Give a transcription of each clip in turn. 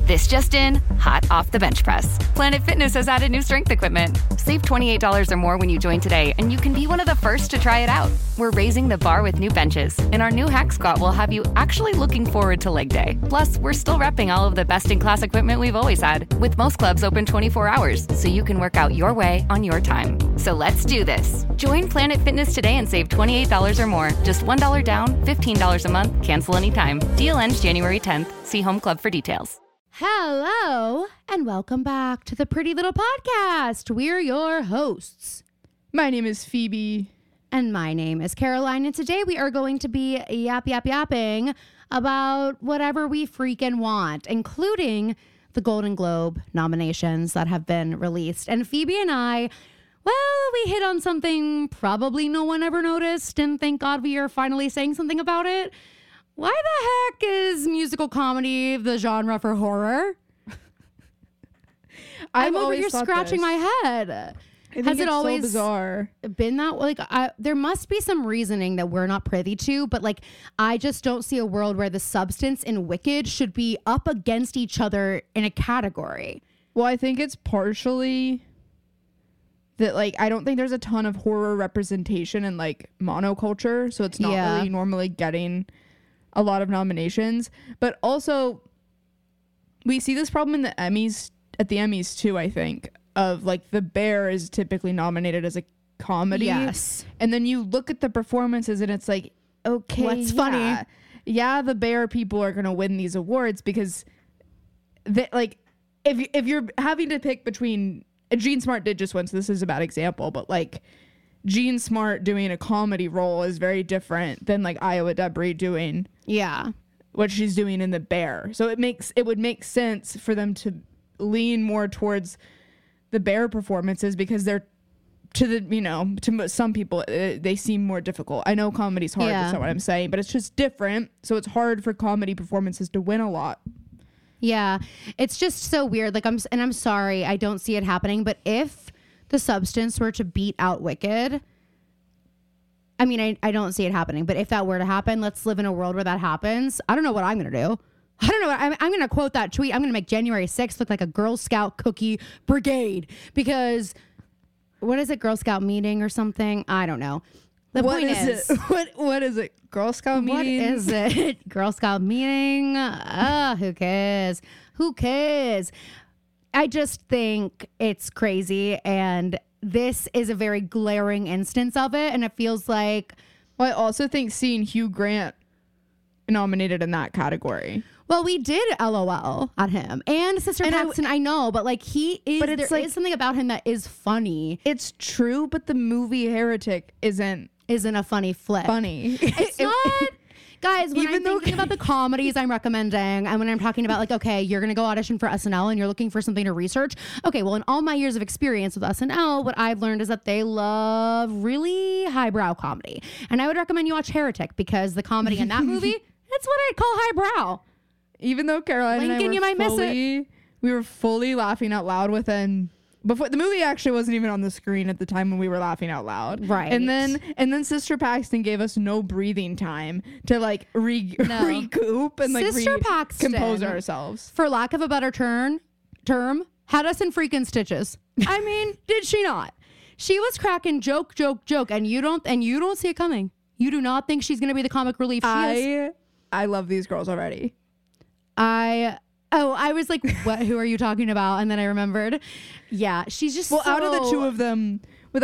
This just in, hot off the bench press. Planet Fitness has added new strength equipment. Save $28 or more when you join today, and you can be one of the first to try it out. We're raising the bar with new benches, and our new Hack Squat will have you actually looking forward to leg day. Plus, we're still repping all of the best-in-class equipment we've always had, with most clubs open 24 hours, so you can work out your way on your time. So let's do this. Join Planet Fitness today and save $28 or more. Just $1 down, $15 a month, cancel anytime. Deal ends January 10th. See Home Club for details. Hello, and welcome back to the Pretty Little Podcast. We're your hosts. My name is Phoebe. And my name is Caroline, and today we are going to be yapping about whatever we freaking want, including the Golden Globe nominations that have been released. And Phoebe and I, well, we hit on something probably no one ever noticed, and thank God we are finally saying something about it. Why the heck is musical comedy the genre for horror? I'm over here scratching my head. Has it always so bizarre been that like there must be some reasoning that we're not privy to, but like I just don't see a world where the substance and Wicked should be up against each other in a category. Well, I think it's partially that like I don't think there's a ton of horror representation in like monoculture, so it's not really normally getting a lot of nominations. But also we see this problem in the Emmys, at the Emmys too, I think, of like The Bear is typically nominated as a comedy. Yes. And then you look at the performances and it's like, okay, what's funny? Yeah, the Bear people are going to win these awards because they, like if you're having to pick between, Jean Smart did just win, so this is a bad example, but like Jean Smart doing a comedy role is very different than like Iowa Debris doing what she's doing in The Bear. So it would make sense for them to lean more towards the Bear performances because they're to some people they seem more difficult. I know comedy's hard, that's not what I'm saying, but it's just different. So it's hard for comedy performances to win a lot. Yeah, it's just so weird. Like I'm sorry, I don't see it happening, but if The Substance were to beat out Wicked, I mean, I don't see it happening, but if that were to happen, let's live in a world where that happens. I don't know what I'm going to do. I don't know. I'm going to quote that tweet. I'm going to make January 6th look like a Girl Scout cookie brigade because what is it? Girl Scout meeting or something? I don't know. The point is, what is it? Girl Scout meeting? What is it? Girl Scout meeting? Who cares? Who cares? I just think it's crazy, and this is a very glaring instance of it, and it feels like... Well, I also think seeing Hugh Grant nominated in that category. Well, we did LOL at him. And Sister Paxton, I know, but like he is... But there is something about him that is funny. It's true, but the movie Heretic isn't a funny flick. Funny. It's not... Guys, when I'm thinking about the comedies I'm recommending, and when I'm talking about like, okay, you're going to go audition for SNL and you're looking for something to research. Okay, well, in all my years of experience with SNL, what I've learned is that they love really highbrow comedy. And I would recommend you watch Heretic because the comedy in that movie, that's what I'd call highbrow. Even though Caroline Lincoln, and I you might miss it. We were fully laughing out loud within... Before the movie actually wasn't even on the screen at the time when we were laughing out loud. Right. And then Sister Paxton gave us no breathing time to like recoup and like Sister Paxton, compose ourselves. For lack of a better term, had us in freaking stitches. I mean, did she not? She was cracking joke, and you don't see it coming. You do not think she's going to be the comic relief she is. I love these girls already. I was like, what? Who are you talking about? And then I remembered. Yeah, she's just out of the two of them,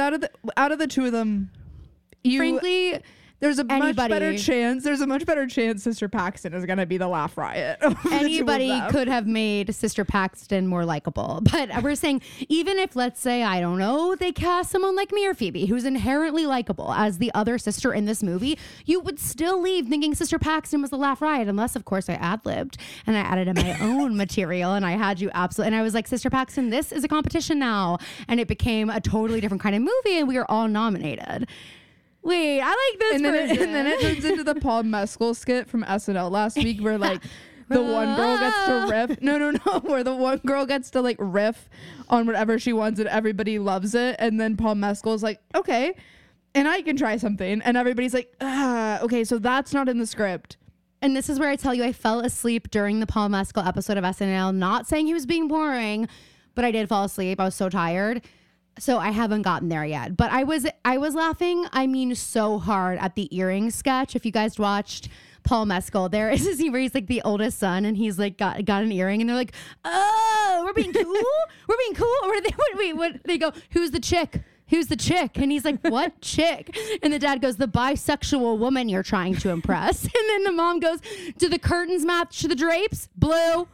frankly, there's a much better chance. There's a much better chance Sister Paxton is gonna be the laugh riot. Anybody could have made Sister Paxton more likable, but we're saying even if, let's say, I don't know, they cast someone like me or Phoebe, who's inherently likable as the other sister in this movie, you would still leave thinking Sister Paxton was the laugh riot, unless of course I ad-libbed and I added in my own material, and I had you absolutely, and I was like, Sister Paxton, this is a competition now, and it became a totally different kind of movie, and we were all nominated. Wait, I like this version. And then it turns into the Paul Mescal skit from SNL last week where like the one girl gets to riff. No. Where the one girl gets to like riff on whatever she wants and everybody loves it. And then Paul Mescal's like, okay, and I can try something. And everybody's like, okay, so that's not in the script. and this is where I tell you I fell asleep during the Paul Mescal episode of SNL, not saying he was being boring, but I did fall asleep. I was so tired. So I haven't gotten there yet. But I was laughing, I mean, so hard at the earring sketch. If you guys watched Paul Mescal, there is a scene where he's like the oldest son and he's like got an earring and they're like, oh, we're being cool? We're being cool? Or they go, who's the chick? Who's the chick? And he's like, what chick? And the dad goes, the bisexual woman you're trying to impress. And then the mom goes, do the curtains match the drapes? Blue.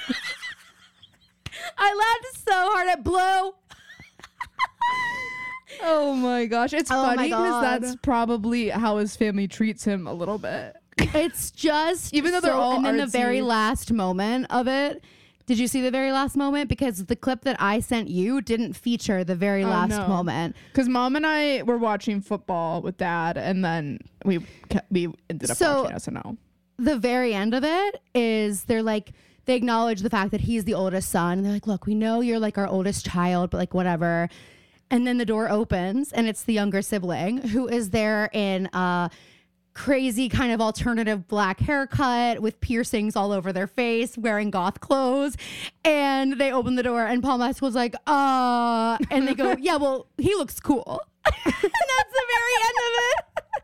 I laughed so hard at blue. Oh my gosh. It's funny because God. that's probably how his family treats him a little bit. It's just, even though they're all and then the artsy. very last moment of it. Did you see the very last moment? Because the clip that I sent you didn't feature the very last moment. Because Mom and I were watching football with Dad, and then we ended up watching SNL. The very end of it is they acknowledge the fact that he's the oldest son. And they're like, look, we know you're like our oldest child, but like whatever. And then the door opens and it's the younger sibling who is there in crazy kind of alternative black haircut with piercings all over their face, wearing goth clothes. And they open the door and Paul Mescal's like, and they go, yeah, well, he looks cool. And that's the very end of it.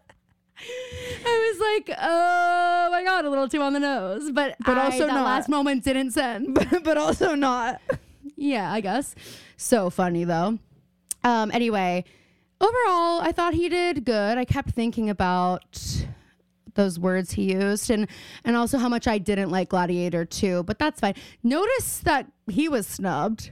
I was like, oh my God, a little too on the nose. But also that last moment didn't send. But also not. Yeah, I guess. So funny though. Anyway, overall, I thought he did good. I kept thinking about those words he used and also how much I didn't like Gladiator 2, but that's fine. Notice that he was snubbed.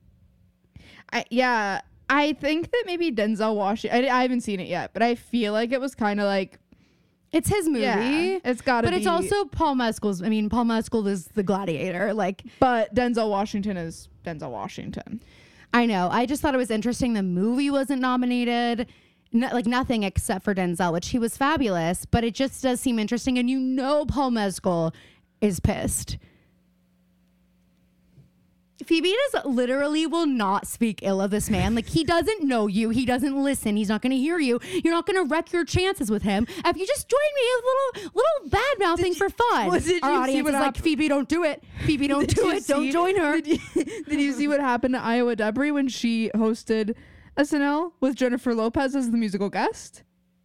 I think that maybe Denzel Washington, I haven't seen it yet, but I feel like it was kind of like, it's his movie. Yeah, it's gotta be. But it's also Paul Mescal's. I mean, Paul Mescal is the Gladiator. But Denzel Washington is Denzel Washington. I know. I just thought it was interesting. The movie wasn't nominated. Nothing except for Denzel, which he was fabulous. But it just does seem interesting. And Paul Mescal is pissed. Phoebe literally will not speak ill of this man. He doesn't know you. He doesn't listen. He's not going to hear you. You're not going to wreck your chances with him. If you just join me a little bad mouthing for fun. Our audience is like, Phoebe, don't do it. Phoebe, don't do it. Don't join her. Did you see what happened to Iowa Debris when she hosted SNL with Jennifer Lopez as the musical guest?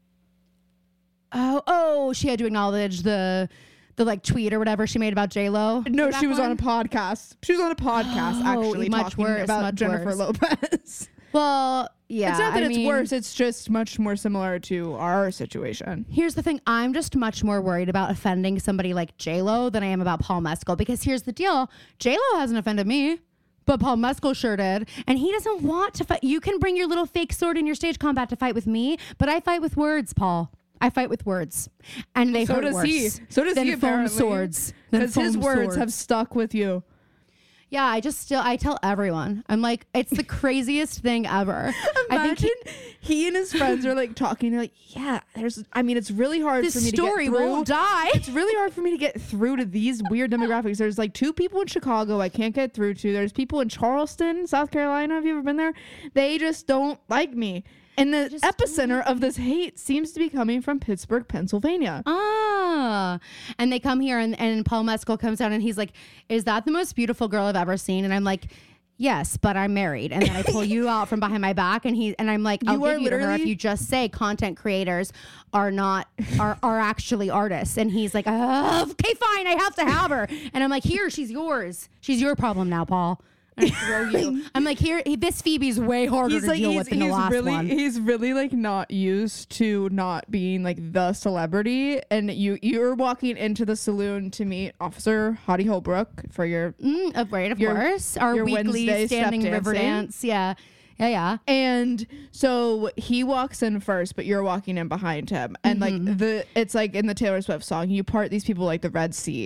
Oh, she had to acknowledge the tweet or whatever she made about J-Lo. No, she was on a podcast. She was on a podcast actually talking about Jennifer Lopez. Well, yeah. It's not that it's worse. It's just much more similar to our situation. Here's the thing. I'm just much more worried about offending somebody like J-Lo than I am about Paul Mescal. Because here's the deal. J-Lo hasn't offended me. But Paul Mescal sure did. And he doesn't want to fight. You can bring your little fake sword in your stage combat to fight with me. But I fight with words, Paul. I fight with words, and they hurt worse. So does he foam swords. Because his words have stuck with you. Yeah, I tell everyone. I'm like, it's the craziest thing ever. Imagine he and his friends are talking. They're like, yeah, it's really hard for me to get through. This story won't die. It's really hard for me to get through to these weird demographics. There's 2 people in Chicago I can't get through to. There's people in Charleston, South Carolina. Have you ever been there? They just don't like me. And the epicenter of this hate seems to be coming from Pittsburgh, Pennsylvania. And they come here and Paul Mescal comes down and he's like, is that the most beautiful girl I've ever seen? And I'm like, yes, but I'm married. And then I pull you out from behind my back and I'm like, I'll give you to her if you just say content creators are actually artists. And he's like, okay, fine, I have to have her. And I'm like, here, she's yours. She's your problem now, Paul. And I throw you. I'm like, here, this Phoebe's way harder to deal with than the last one. He's really not used to not being the celebrity. And you're walking into the saloon to meet Officer Hottie Holbrook for your of course, our weekly Wednesday standing river dance. Yeah. And so he walks in first, but you're walking in behind him. And it's in the Taylor Swift song, you part these people like the Red Sea.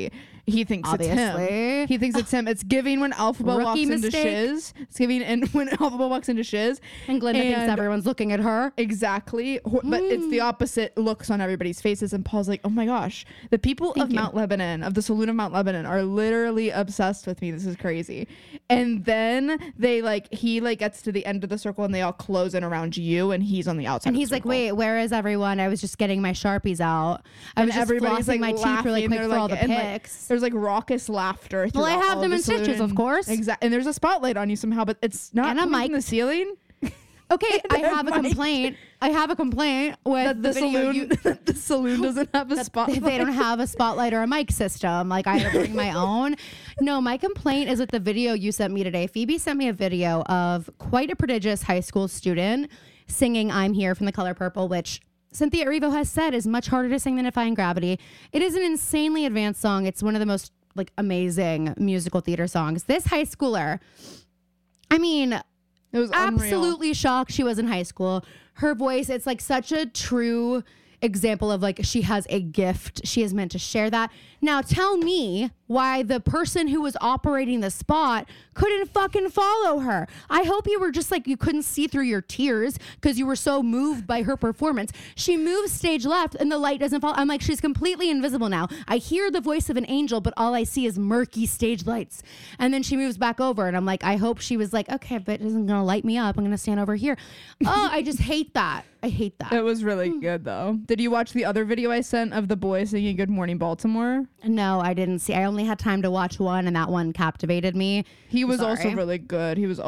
He thinks it's Obviously. him. He thinks it's him. It's giving when Alphaba walks Rookie into mistake. Shiz. It's giving when Alphaba walks into Shiz. And Glinda thinks everyone's looking at her. Exactly. But it's the opposite looks on everybody's faces. And Paul's like, oh my gosh, the people of Mount Lebanon, of the saloon of Mount Lebanon, are literally obsessed with me. This is crazy. And then he gets to the end of the circle and they all close in around you and he's on the outside. And he's like, wait, where is everyone? I was just getting my Sharpies out. I was just flossing my teeth really quick for all the pics. There's like raucous laughter. Well, I have them in stitches, of course. Exactly. And there's a spotlight on you somehow, but it's not coming from the ceiling. Okay, I have a complaint. I have a complaint with The saloon. The saloon doesn't have a spotlight. They don't have a spotlight or a mic system. Like, I had to bring my own. No, my complaint is with the video you sent me today. Phoebe sent me a video of quite a prodigious high school student singing "I'm Here" from The Color Purple, which Cynthia Erivo has said is much harder to sing than Defying Gravity. It is an insanely advanced song. It's one of the most amazing musical theater songs. This high schooler, I mean, it was absolutely shocked she was in high school. Her voice, it's like such a true example of she has a gift. She is meant to share that. Now tell me why the person who was operating the spot couldn't fucking follow her. I hope you were just you couldn't see through your tears because you were so moved by her performance. She moves stage left and the light doesn't fall. I'm like, she's completely invisible now. I hear the voice of an angel, but all I see is murky stage lights. And then she moves back over and I'm like, I hope she was like, okay, but it isn't gonna light me up. I'm gonna stand over here. Oh, I just hate that. I hate that. It was really good though. Did you watch the other video I sent of the boy singing "Good Morning Baltimore"? No, I didn't see. I only had time to watch one, and that one captivated me. He was also really good. He was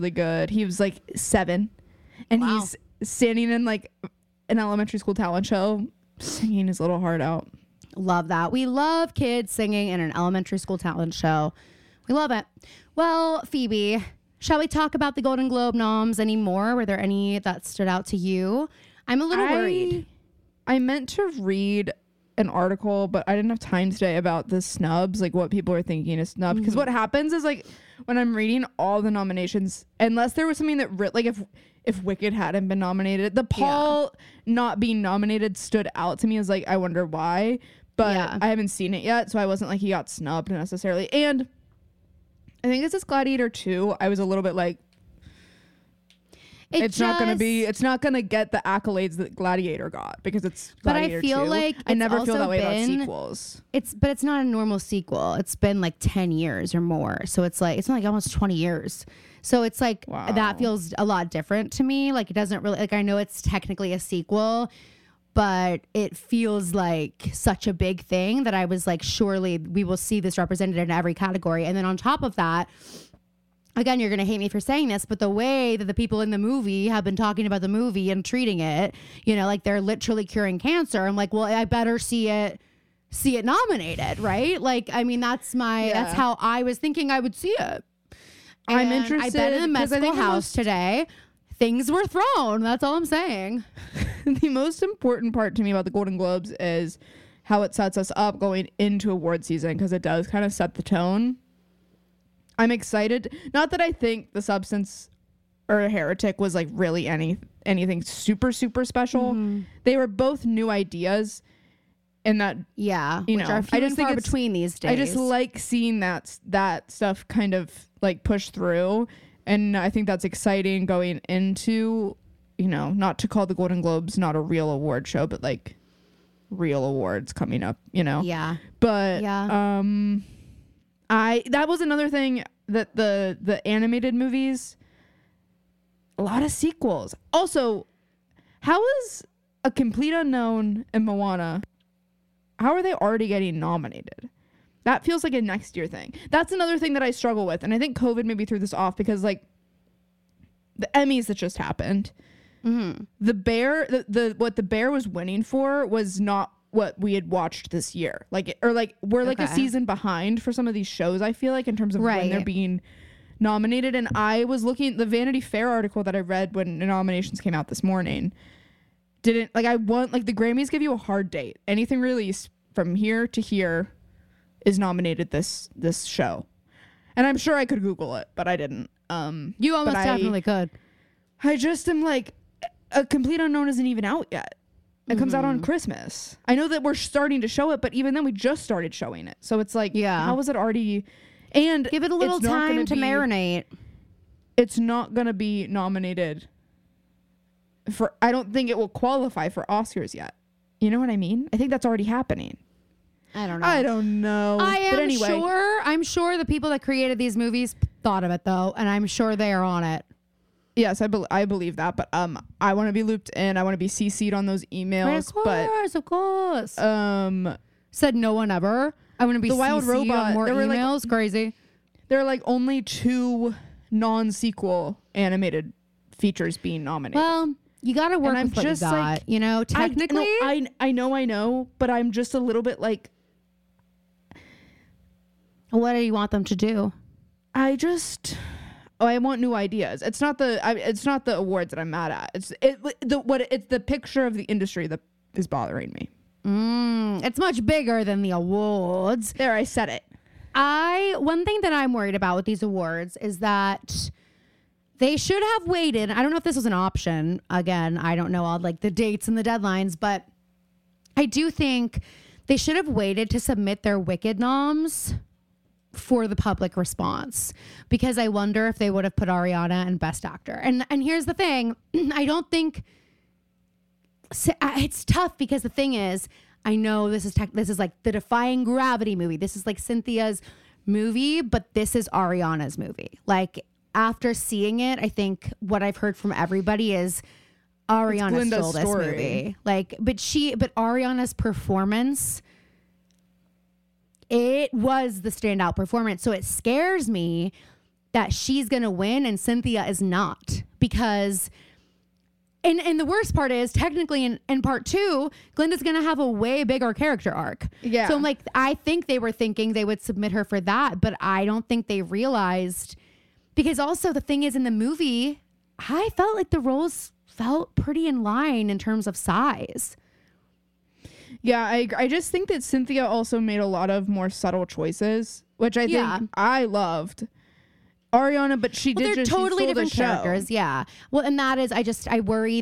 7, and he's standing in an elementary school talent show, singing his little heart out. Love that. We love kids singing in an elementary school talent show. We love it. Well, Phoebe, shall we talk about the Golden Globe noms anymore? Were there any that stood out to you? I'm a little worried. I meant to read an article, but I didn't have time today about the snubs, what people are thinking is snub. Because what happens is when I'm reading all the nominations, unless there was something that if Wicked hadn't been nominated, the Paul not being nominated stood out to me as I wonder why. But I haven't seen it yet, so I wasn't he got snubbed necessarily. And I think it's Gladiator 2. I was a little bit it's not gonna get the accolades that Gladiator got because it's Gladiator 2. But I feel I never feel that way about sequels. But it's not a normal sequel. It's been 10 years or more. So it's it's been almost 20 years. So it's wow. That feels a lot different to me. It doesn't really I know it's technically a sequel, but it feels like such a big thing that I was surely we will see this represented in every category. And then on top of that, again, you're going to hate me for saying this, but the way that the people in the movie have been talking about the movie and treating it, they're literally curing cancer. I'm well, I better see it nominated, right? That's how I was thinking I would see it. And I'm interested. I've been in the medical house today. Things were thrown. That's all I'm saying. The most important part to me about the Golden Globes is how it sets us up going into award season, because it does kind of set the tone. I'm excited. Not that I think The Substance or Heretic was really anything super, super special. Mm-hmm. They were both new ideas. And that, which are few and far between these days. I just like seeing that stuff kind of push through. And I think that's exciting going into, not to call the Golden Globes not a real award show, but real awards coming up, Yeah. But, that was another thing that the animated movies, a lot of sequels. Also, how is A Complete Unknown and Moana, how are they already getting nominated? That feels like a next year thing. That's another thing that I struggle with. And I think COVID maybe threw this off because the Emmys that just happened, the Bear, what the Bear was winning for was not what we had watched this year. We're a season behind for some of these shows, I feel in terms of when they're being nominated. And I was looking, the Vanity Fair article that I read when the nominations came out this morning didn't, the Grammys give you a hard date. Anything released from here to here is nominated this show. And I'm sure I could Google it, but I didn't. You almost definitely could. I just am A Complete Unknown isn't even out yet. It comes out on Christmas. I know that we're starting to show it, but even then we just started showing it. So it's like, how is it already? And give it a little time to marinate. It's not going to be nominated for, I don't think it will qualify for Oscars yet. You know what I mean? I think that's already happening. I don't know. I'm sure the people that created these movies thought of it though, and I'm sure they are on it. Yes, I believe that, but I want to be looped in. I want to be CC'd on those emails. Of course. Said no one ever. I want to be the Wild Robot. On more emails. Crazy. There are like only 2 non-sequel animated features being nominated. Well, you got to work with what you got. Like, you know, technically, I know, but I'm just a little bit like. What do you want them to do? I want new ideas. It's not the awards that I'm mad at. It's the picture of the industry that is bothering me. It's much bigger than the awards. There, I said it. One thing that I'm worried about with these awards is that they should have waited. I don't know if this was an option. Again, I don't know all like the dates and the deadlines, but I do think they should have waited to submit their Wicked noms for the public response, because I wonder if they would have put Ariana in Best Actor. And here's the thing. I don't think it's tough, because the thing is, I know this is like the Defying Gravity movie. This is like Cynthia's movie, but this is Ariana's movie. Like, after seeing it, I think what I've heard from everybody is Ariana stole this movie. Like, but Ariana's performance, it was the standout performance. So it scares me that she's going to win and Cynthia is not, because and the worst part is technically in part 2, Glinda's going to have a way bigger character arc. Yeah. So I'm like, I think they were thinking they would submit her for that, but I don't think they realized, because also the thing is, in the movie, I felt like the roles felt pretty in line in terms of size. Yeah, I just think that Cynthia also made a lot of more subtle choices, which I think I loved. Ariana, but they're just totally different characters. Yeah. Well, and that is, I worry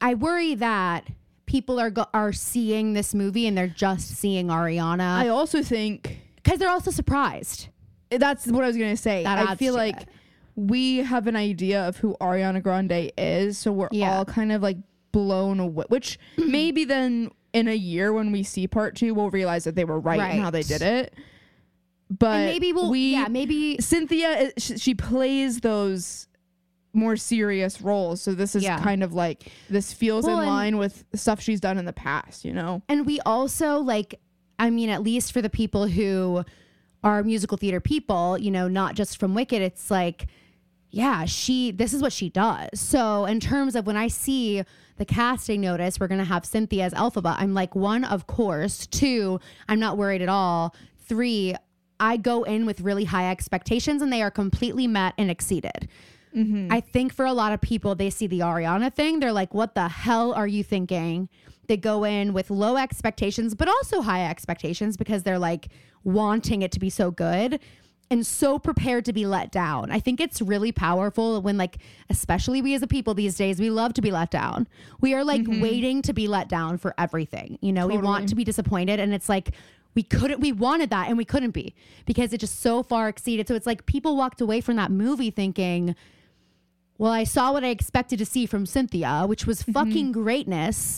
that people are seeing this movie and they're just seeing Ariana. I also think because they're also surprised. That's what I was gonna say. I feel like we have an idea of who Ariana Grande is, so we're all kind of like blown away. Which maybe then in a year when we see part 2, we'll realize that they were right in how they did it. But and maybe Cynthia, she plays those more serious roles. So this is kind of like, this feels in line with stuff she's done in the past, you know? And we also like, I mean, at least for the people who are musical theater people, you know, not just from Wicked, it's like, this is what she does. So in terms of when I see the casting notice, we're going to have Cynthia as Elphaba, I'm like, 1, of course. 2, I'm not worried at all. 3, I go in with really high expectations and they are completely met and exceeded. I think for a lot of people, they see the Ariana thing. They're like, what the hell are you thinking? They go in with low expectations, but also high expectations, because they're like wanting it to be so good and so prepared to be let down. I think it's really powerful when, like, especially we as a people these days, we love to be let down. We are like waiting to be let down for everything. You know, we want to be disappointed, and it's like, we wanted that and we couldn't be, because it just so far exceeded. So it's like people walked away from that movie thinking, well, I saw what I expected to see from Cynthia, which was fucking greatness.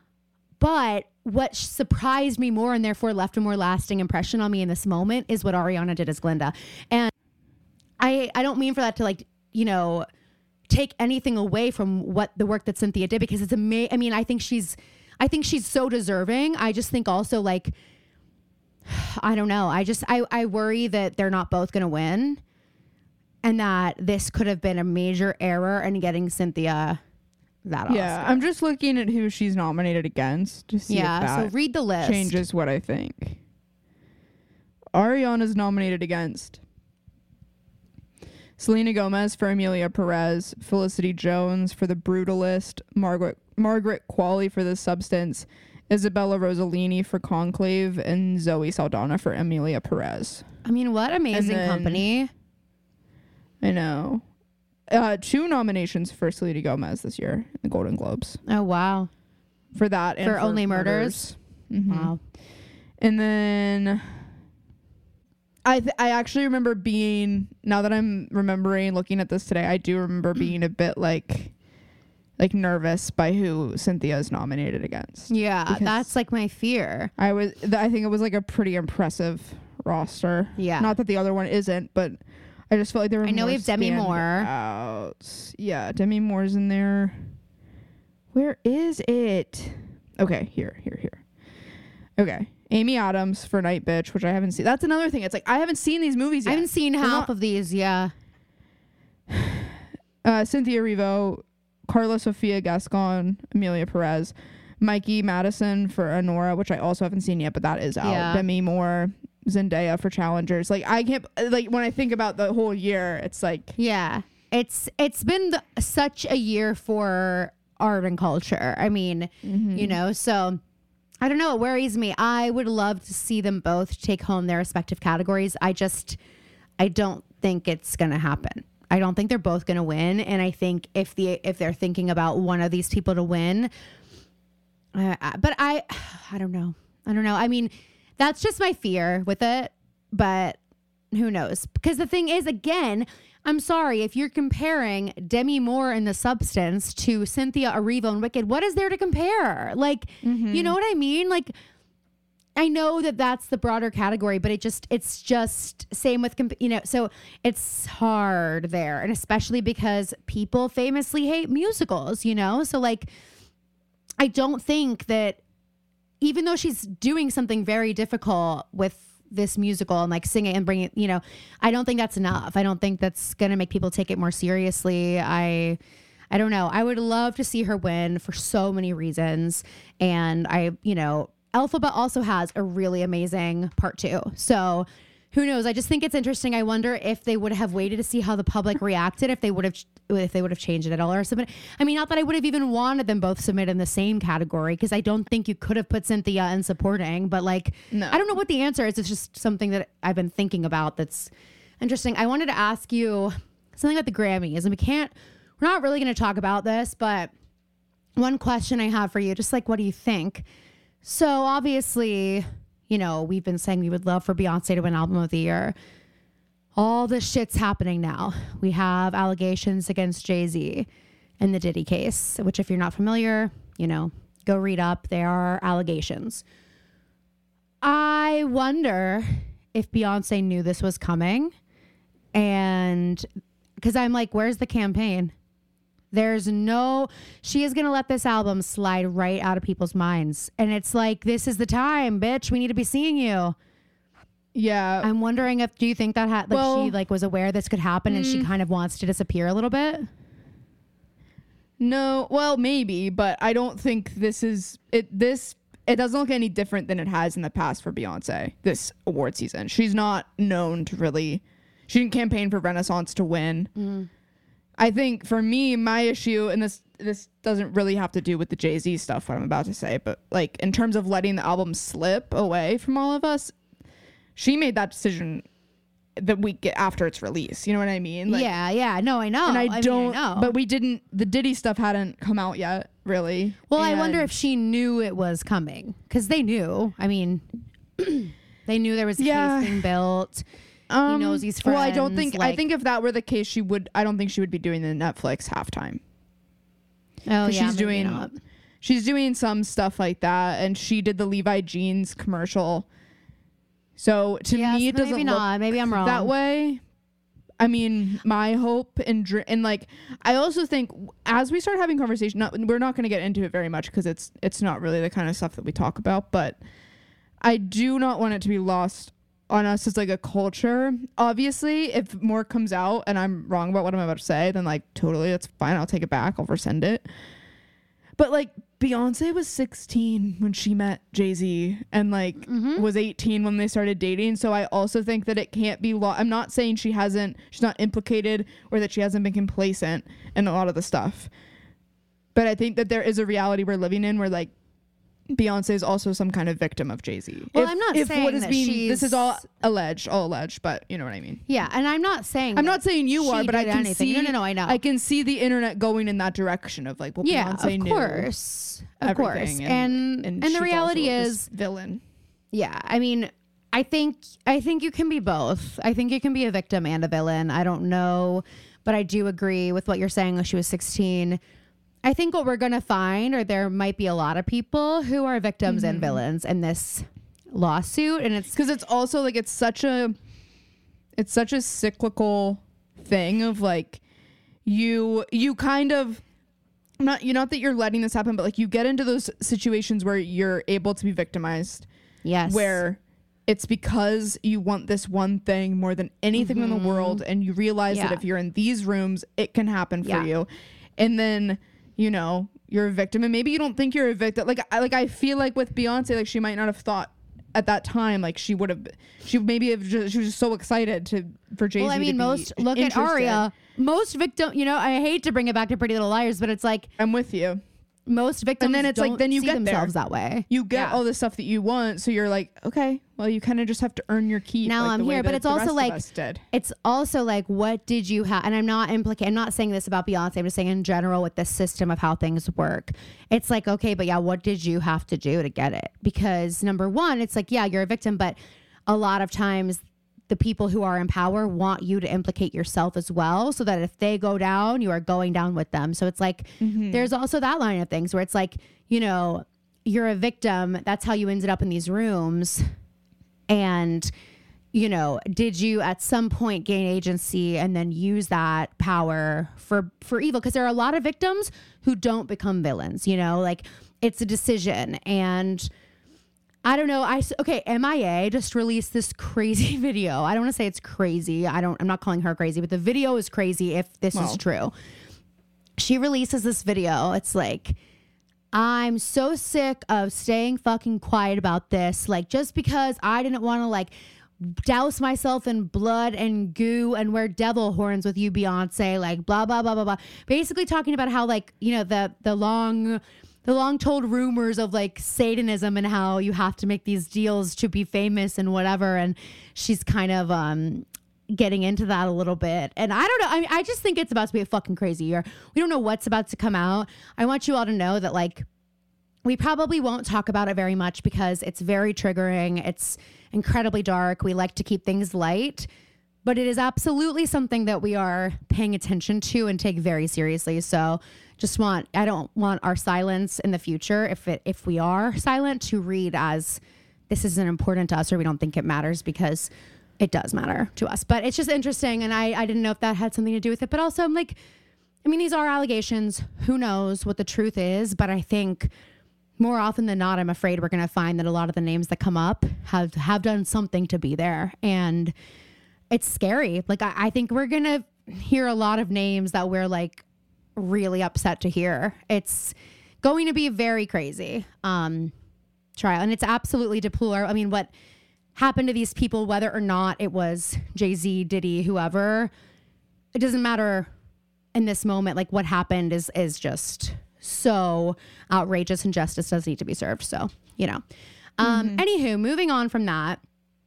But what surprised me more and therefore left a more lasting impression on me in this moment is what Ariana did as Glinda. And I don't mean for that to, like, you know, take anything away from what the work that Cynthia did, because it's amazing. I mean, I think she's so deserving. I just think also, like, I don't know. I worry that they're not both going to win, and that this could have been a major error in getting Cynthia that Oscar. Yeah, I'm just looking at who she's nominated against to see if that so read the list. Changes what I think. Ariana's nominated against Selena Gomez for Emilia Perez, Felicity Jones for The Brutalist, Margaret Qualley for The Substance, Isabella Rossellini for Conclave, and Zoe Saldana for Emilia Perez. I mean, what amazing company. I know. 2 nominations for Selena Gomez this year in the Golden Globes. Oh, wow. for that and For Only Murders. Mhm. Wow. And then I actually remember being, now that I'm remembering looking at this today, I do remember being a bit like nervous by who Cynthia is nominated against. Yeah, Because that's like my fear. I think it was like a pretty impressive roster. Yeah. Not that the other one isn't, but I just felt like there were I know more we have Demi Moore. standouts. Yeah, Demi Moore's in there. Where is it? Okay, here. Okay. Amy Adams for Night Bitch, which I haven't seen. That's another thing. It's like I haven't seen these movies yet. I haven't seen half of these. Yeah. Cynthia Erivo, Carla Sofia Gascon, Amelia Perez, Mikey Madison for Honora, which I also haven't seen yet, but that is out. Yeah. Demi Moore, Zendaya for Challengers. Like I can't, like when I think about the whole year, it's like, Yeah. It's been such a year for art and culture. I mean, you know, so I don't know. It worries me. I would love to see them both take home their respective categories. I don't think it's going to happen. I don't think they're both going to win. And I think if they're thinking about one of these people to win, but I don't know. I mean, that's just my fear with it, but who knows? Because the thing is, again, I'm sorry, if you're comparing Demi Moore in The Substance to Cynthia Erivo in Wicked, what is there to compare? Like, you know what I mean? Like, I know that that's the broader category, but it's just same with, you know, so it's hard there. And especially because people famously hate musicals, you know? So like, I don't think that even though she's doing something very difficult with this musical and like singing and bringing, you know, I don't think that's enough. I don't think that's going to make people take it more seriously. I don't know. I would love to see her win for so many reasons. And you know, Elphaba also has a really amazing part 2. So who knows? I just think it's interesting. I wonder if they would have waited to see how the public reacted, if they would have changed it at all or submit. I mean, not that I would have even wanted them both submit in the same category, because I don't think you could have put Cynthia in supporting, but like, No. I don't know what the answer is. It's just something that I've been thinking about that's interesting. I wanted to ask you something about the Grammys, and we're not really going to talk about this, but one question I have for you, just like, what do you think? So obviously, you know, we've been saying we would love for Beyonce to win Album of the Year. All this shit's happening now. We have allegations against Jay-Z in the Diddy case, which if you're not familiar, you know, go read up. There are allegations. I wonder if Beyonce knew this was coming, and because I'm like, where's the campaign? She is going to let this album slide right out of people's minds. And it's like, this is the time, bitch. We need to be seeing you. yeah. I'm wondering do you think that she like was aware this could happen and she kind of wants to disappear a little bit? No, well, maybe, but I don't think this is it. It doesn't look any different than it has in the past for Beyonce this award season. She's not known to really. She didn't campaign for Renaissance to win. I think for me, my issue, and this doesn't really have to do with the Jay-Z stuff, what I'm about to say, but like in terms of letting the album slip away from all of us, she made that decision the week after its release. You know what I mean? Like, yeah. No, I know. and I don't. know. But the Diddy stuff hadn't come out yet, really. Well, I wonder if she knew it was coming, because they knew. I mean, they knew there was a case being built. He knows he's friends. Well, I don't think. Like, I think if that were the case, she would. I don't think she would be doing the Netflix halftime. Oh, yeah, she's doing some stuff like that, and she did the Levi Jeans commercial. So to me, it doesn't maybe look not. Maybe I'm wrong that way. I mean, my hope and like, I also think as we start having conversation, we're not going to get into it very much because it's not really the kind of stuff that we talk about. But I do not want it to be lost on us as like a culture. Obviously, if more comes out and I'm wrong about what I'm about to say, then like totally, that's fine. I'll take it back. I'll rescind it. But like Beyonce was 16 when she met Jay-Z and like was 18 when they started dating. So I also think that it can't be I'm not saying she's not implicated or that she hasn't been complacent in a lot of the stuff. But I think that there is a reality we're living in where like Beyonce is also some kind of victim of Jay-Z. Well, I'm not saying that this is all alleged, but you know what I mean. Yeah, and I'm not saying you are, but I can see. No, I know. I can see the internet going in that direction of like, well, Beyonce knew. Of course, and the reality is villain. Yeah, I mean, I think you can be both. I think you can be a victim and a villain. I don't know, but I do agree with what you're saying. She was 16. I think what we're going to find, or there might be a lot of people who are victims and villains in this lawsuit. And it's because it's also like, it's such a cyclical thing of like, you kind of, not that you're letting this happen, but like you get into those situations where you're able to be victimized. Yes. Where it's because you want this one thing more than anything in the world. And you realize that if you're in these rooms, it can happen for you. And then, you know, you're a victim, and maybe you don't think you're a victim. Like I feel like with Beyonce, like she might not have thought at that time, like she was just so excited for Jay-Z. Well, I mean, look at Aria. Most victim, you know, I hate to bring it back to Pretty Little Liars, but it's like, I'm with you. Most victims, and then it's like, then you get themselves that way. You get all the stuff that you want, so you're like, okay, well, you kind of just have to earn your keep. Now I'm here, but it's also like, what did you have? And I'm not saying this about Beyonce. I'm just saying in general with the system of how things work. It's like, okay, but yeah, what did you have to do to get it? Because number one, it's like, yeah, you're a victim, but a lot of times the people who are in power want you to implicate yourself as well, so that if they go down, you are going down with them. So it's like, there's also that line of things where it's like, you know, you're a victim. That's how you ended up in these rooms. And, you know, did you at some point gain agency and then use that power for evil? Because there are a lot of victims who don't become villains, you know, like it's a decision. And I don't know. MIA just released this crazy video. I don't want to say it's crazy. I'm not calling her crazy, but the video is crazy if this is true. She releases this video. It's like, I'm so sick of staying fucking quiet about this. Like, just because I didn't want to like douse myself in blood and goo and wear devil horns with you, Beyonce, like blah, blah, blah, blah, blah. Basically talking about how like, you know, the long told rumors of like Satanism and how you have to make these deals to be famous and whatever. And she's kind of getting into that a little bit. And I don't know. I mean, I just think it's about to be a fucking crazy year. We don't know what's about to come out. I want you all to know that like we probably won't talk about it very much because it's very triggering. It's incredibly dark. We like to keep things light. But it is absolutely something that we are paying attention to and take very seriously. So I don't want our silence in the future, if we are silent, to read as this isn't important to us or we don't think it matters, because it does matter to us. But it's just interesting. And I didn't know if that had something to do with it. But also I'm like, I mean, these are allegations. Who knows what the truth is? But I think more often than not, I'm afraid we're going to find that a lot of the names that come up have done something to be there. And it's scary. Like, I think we're going to hear a lot of names that we're like really upset to hear. It's going to be very crazy trial. And it's absolutely deplorable. I mean, what happened to these people, whether or not it was Jay-Z, Diddy, whoever, it doesn't matter in this moment. Like, what happened is just so outrageous, and justice does need to be served. So, you know, anywho, moving on from that,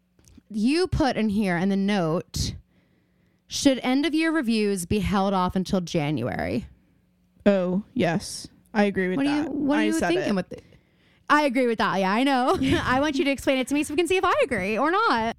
you put in here in the note, should end of year reviews be held off until January? Oh, yes. I agree with that. What are you thinking with it? I agree with that. Yeah, I know. I want you to explain it to me so we can see if I agree or not.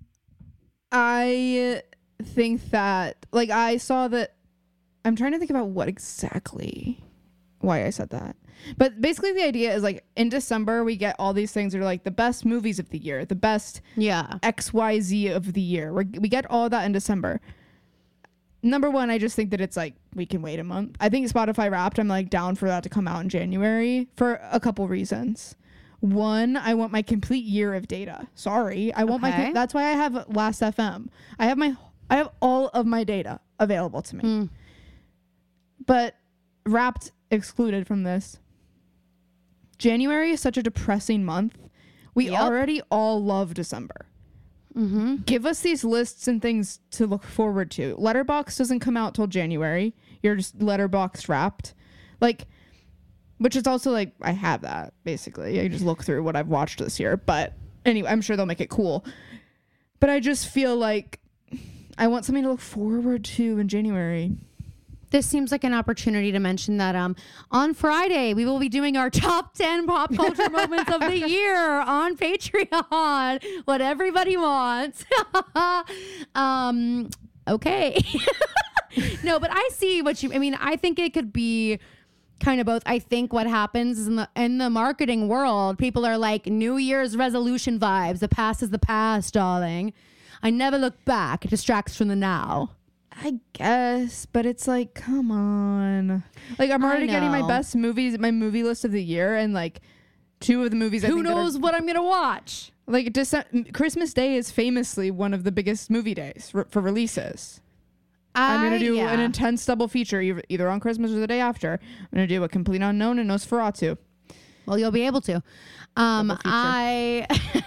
I think that, like, I saw that. I'm trying to think about why I said that. But basically the idea is like in December, we get all these things that are like the best movies of the year, the best XYZ of the year. We get all that in December. Number one, I just think that it's like, we can wait a month. I think Spotify Wrapped, I'm like down for that to come out in January for a couple reasons. One, I want my complete year of data. Sorry. I want that's why I have Last FM. I have all of my data available to me. But Wrapped excluded from this. January is such a depressing month. We already all love December. Give us these lists and things to look forward to. Letterboxd doesn't come out till January. You're just Letterboxd Wrapped. Like, Which is also like, I have that basically. I just look through what I've watched this year. But anyway, I'm sure they'll make it cool. But I just feel like I want something to look forward to in January. This seems like an opportunity to mention that on Friday, we will be doing our top 10 pop culture moments of the year on Patreon. What everybody wants. Okay. No, but I see what you, I mean, I think it could be kind of both. I think what happens is in the marketing world, people are like, New Year's resolution vibes. The past is the past, darling. I never look back. It distracts from the now. I guess, but it's like, come on. Like, I'm already getting my best movies, my movie list of the year, and like 2 of the movies. Who knows what I'm gonna watch? Like, Christmas Day is famously one of the biggest movie days for releases. I'm gonna do an intense double feature either on Christmas or the day after. I'm gonna do A Complete Unknown and Nosferatu. Well, you'll be able to. I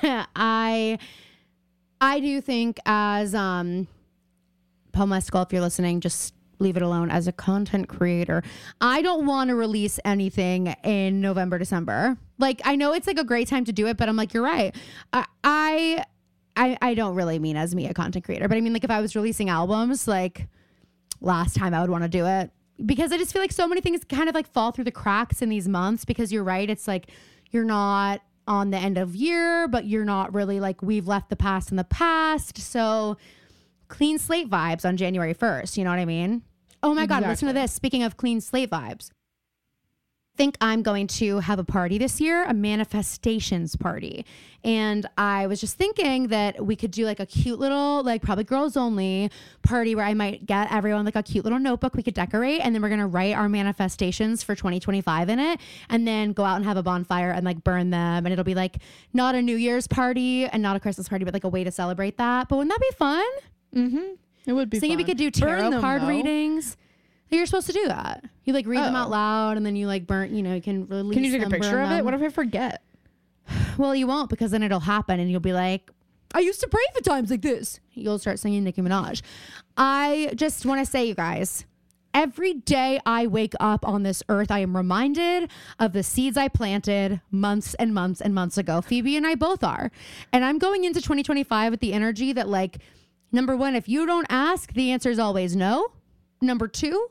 do think as Paul Mescal, if you're listening, just leave it alone. As a content creator, I don't want to release anything in November, December. Like, I know it's like a great time to do it, but I'm like, you're right. I don't really mean as me, a content creator, but I mean, like, if I was releasing albums, like last time I would want to do it, because I just feel like so many things kind of like fall through the cracks in these months, because you're right. It's like, you're not on the end of year, but you're not really like, we've left the past in the past. So clean slate vibes on January 1st. You know what I mean? Oh my God, listen to this. Speaking of clean slate vibes, I think I'm going to have a party this year, a manifestations party. And I was just thinking that we could do like a cute little, like probably girls only party where I might get everyone like a cute little notebook we could decorate. And then we're going to write our manifestations for 2025 in it, and then go out and have a bonfire and like burn them. And it'll be like not a New Year's party and not a Christmas party, but like a way to celebrate that. But wouldn't that be fun? Mm-hmm. It would be Thinking fun. We could do tarot card readings. You're supposed to do that. You like read them out loud, and then you like burn, you know, you can release them. Can you take a picture of it? What if I forget? Well, you won't, because then it'll happen and you'll be like, I used to pray for times like this. You'll start singing Nicki Minaj. I just want to say, you guys, every day I wake up on this earth, I am reminded of the seeds I planted months and months and months ago. Phoebe and I both are. And I'm going into 2025 with the energy that, like, number one, if you don't ask, the answer is always no. Number two,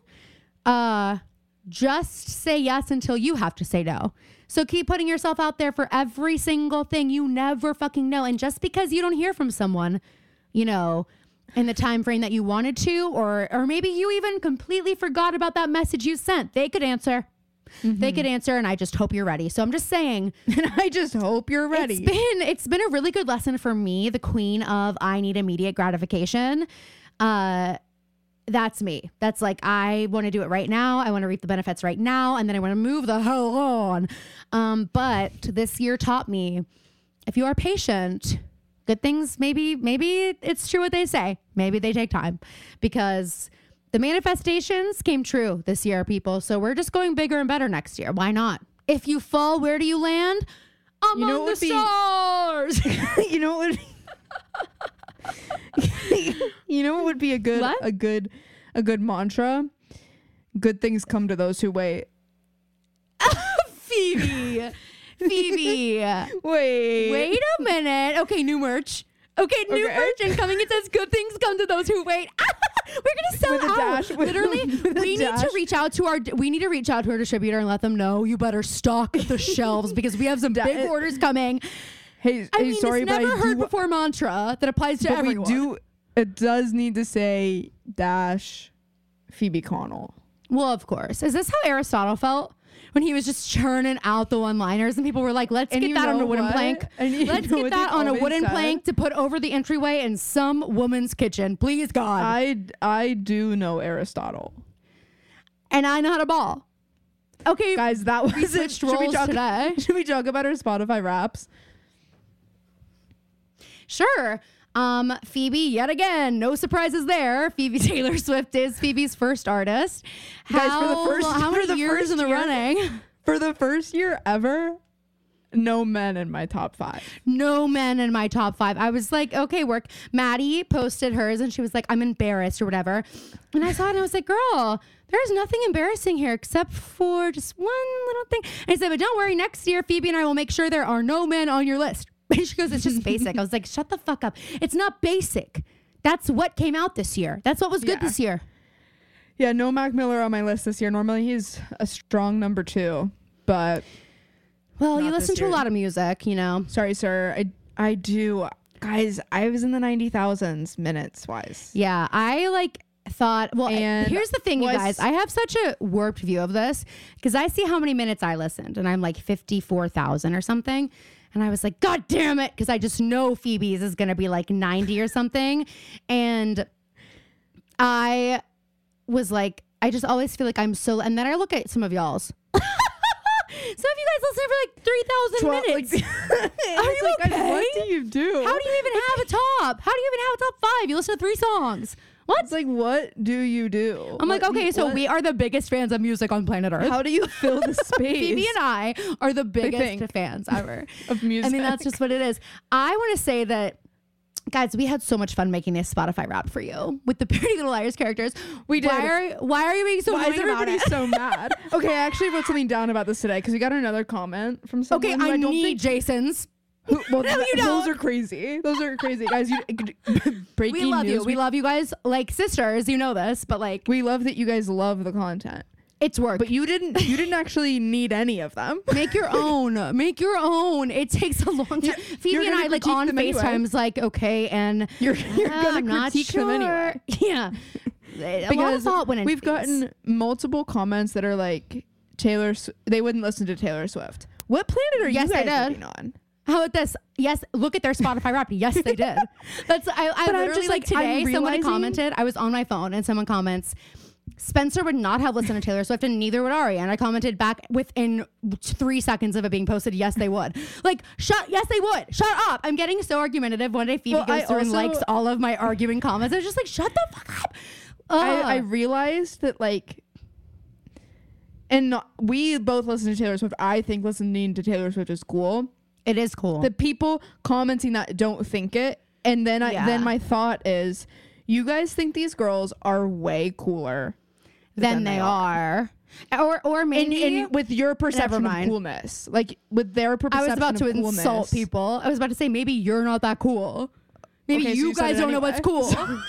just say yes until you have to say no. So keep putting yourself out there for every single thing. You never fucking know. And just because you don't hear from someone, you know, in the time frame that you wanted to, or maybe you even completely forgot about that message you sent, they could answer. Mm-hmm. They could answer, and I just hope you're ready. So I'm just saying, and I just hope you're ready. It's been a really good lesson for me, the queen of I need immediate gratification. That's me. That's like, I want to do it right now. I want to reap the benefits right now. And then I want to move the hell on. But this year taught me, if you are patient, good things, maybe it's true what they say. Maybe they take time, because the manifestations came true this year, people. So we're just going bigger and better next year. Why not? If you fall, where do you land? Among the stars. You know what would be you know what would be a good mantra? Good things come to those who wait. Phoebe. Wait a minute. Okay, new merch. Okay, new merch incoming. It says good things come to those who wait. We're gonna sell with out. Dash, Literally, we need to reach out to our distributor and let them know, you better stock the shelves, because we have some big orders coming. Hey, sorry, it's never heard before mantra that applies to everyone. It does need to say dash Phoebe Connell. Well, of course. Is this how Aristotle felt when he was just churning out the one-liners, and people were like, let's get that on a wooden plank. Let's get that on a wooden plank to put over the entryway in some woman's kitchen. Please, God. I do know Aristotle. And I know how to ball. Okay, guys, that was switched roles today. Should we talk about our Spotify Wraps? Sure. Phoebe, yet again, no surprises there. Phoebe Taylor Swift is Phoebe's first artist. Guys, how many years in the running? For the first year ever, no men in my top 5. No men in my top 5. I was like, okay, work. Maddie posted hers and she was like, I'm embarrassed or whatever. And I saw it and I was like, girl, there's nothing embarrassing here except for just one little thing. And I said, but don't worry, next year, Phoebe and I will make sure there are no men on your list. And she goes, it's just basic. I was like, shut the fuck up. It's not basic. That's what came out this year. That's what was good this year. Yeah, no Mac Miller on my list this year. Normally he's a strong number 2, but well, you listen to a lot of music, you know. Sorry, sir. I do. Guys, I was in the 90,000s minutes wise. Yeah, I like thought, well, and here's the thing, you guys. I have such a warped view of this because I see how many minutes I listened and I'm like 54,000 or something. And I was like, God damn it. Because I just know Phoebe's is going to be like 90 or something. And I was like, I just always feel like I'm so, and then I look at some of y'all's. Some of you guys listen for like 3,000 minutes. Are you like, okay? What do you do? How do you even have a top? How do you even have a top 5? You listen to 3 songs. What? It's like, what do you do? I'm like, okay, so we are the biggest fans of music on planet Earth. How do you fill the space? Phoebe and I are the biggest fans ever of music. I mean, that's just what it is. I want to say that, guys, we had so much fun making this Spotify rap for you with the Pretty Little Liars characters. We did. Why are you being so Why is everybody about it? so mad? Okay, I actually wrote something down about this today because we got another comment from someone. Okay, I don't need Jason's. Well, no, you don't. Those are crazy. Those are crazy, guys. Breaking we love news. you. We love you guys like sisters. You know this, but like we love that you guys love the content. It's work, but you didn't actually need any of them. Make your own. Make your own. It takes a long time. Phoebe and I like on FaceTime's like, okay, and you're gonna critique them anyway. Yeah, a lot of thought went into we've gotten multiple comments that are like they wouldn't listen to Taylor Swift. What planet are you guys living on? How about this? Yes, look at their Spotify rap. Yes, they did. That's I literally just like today. Someone commented. I was on my phone and someone comments, Spencer would not have listened to Taylor Swift and neither would Ari. And I commented back within 3 seconds of it being posted, yes, they would. Like, yes, they would. Shut up. I'm getting so argumentative. One day Phoebe goes through and likes all of my arguing comments. I was just like, shut the fuck up. I realized that like, and we both listen to Taylor Swift. I think listening to Taylor Swift is cool. It is cool. The people commenting that don't think it. And then then my thought is, you guys think these girls are way cooler than they are. Or maybe and with your perception of coolness. Like with their perception of coolness. I was about to insult people. I was about to say, maybe you're not that cool. Maybe you guys don't know what's cool.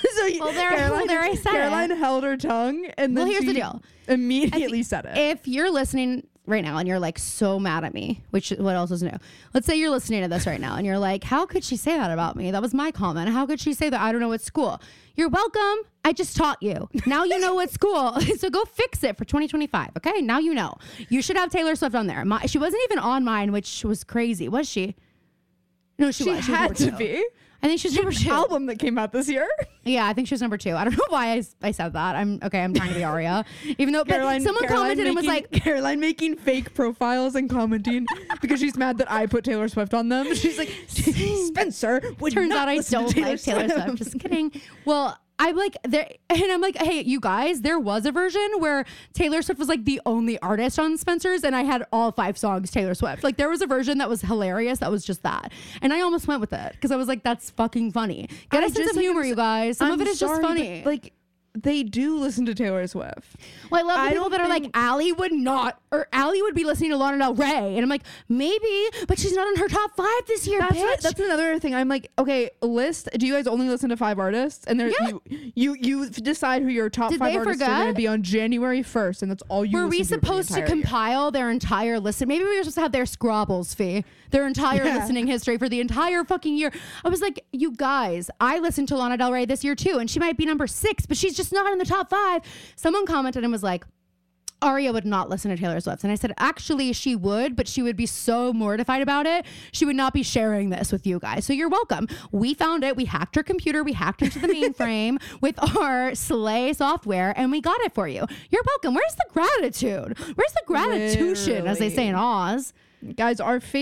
There I said Caroline held her tongue and then here's the deal. Immediately said it. If you're listening right now and you're like so mad at me, which what else is new? Let's say you're listening to this right now and you're like, how could she say that about me? That was my comment. How could she say that? I don't know what's cool. You're welcome. I just taught you. Now you know what's cool. So go fix it for 2025. Okay. Now you know. You should have Taylor Swift on there. She wasn't even on mine, which was crazy. Was she? No, she was. She had to be. I think she's number 2. Album that came out this year. Yeah, I think she was number 2. I don't know why I said that. I'm trying to be Aria. Even though someone commented and was like, Caroline making fake profiles and commenting because she's mad that I put Taylor Swift on them. She's like, Spencer would turns not out I don't like Taylor Swift. Just kidding. Well, I'm like there, and I'm like, hey, you guys, there was a version where Taylor Swift was like the only artist on Spencer's, and I had all 5 songs Taylor Swift. Like there was a version that was hilarious. That was just that, and I almost went with it because I was like, that's fucking funny. Get a sense of humor, you guys. Some of it is just funny. Like they do listen to Taylor Swift. Well, I love the people that are like, Allie would not, or Allie would be listening to Lana Del Rey. And I'm like, maybe, but she's not in her top 5 this year, bitch. That's another thing. I'm like, okay, do you guys only listen to 5 artists? And you decide who your top 5 artists are going to be on January 1st, and that's all you Were we supposed to compile their entire listen? Maybe we were supposed to have their Scrabbles fee, their entire listening history for the entire fucking year. I was like, you guys, I listened to Lana Del Rey this year too, and she might be number 6, but she's just not in the top 5. Someone commented and was like, Aria would not listen to Taylor Swift. And I said, actually, she would, but she would be so mortified about it. She would not be sharing this with you guys. So you're welcome. We found it. We hacked her computer. We hacked into the mainframe with our Slay software, and we got it for you. You're welcome. Where's the gratitude? Where's the gratitude, as they say in Oz? Guys,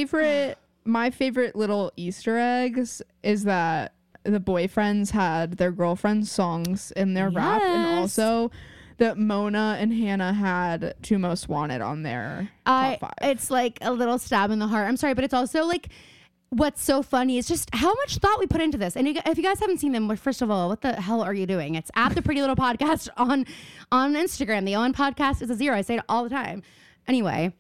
my favorite little Easter eggs is that the boyfriends had their girlfriends' songs in their rap, and also that Mona and Hannah had 2 Most Wanted on their top 5. It's like a little stab in the heart. I'm sorry, but it's also like, what's so funny is just how much thought we put into this. And if you guys haven't seen them, well, first of all, what the hell are you doing? It's at the Pretty Little Podcast on Instagram. The ON Podcast is a 0. I say it all the time. Anyway,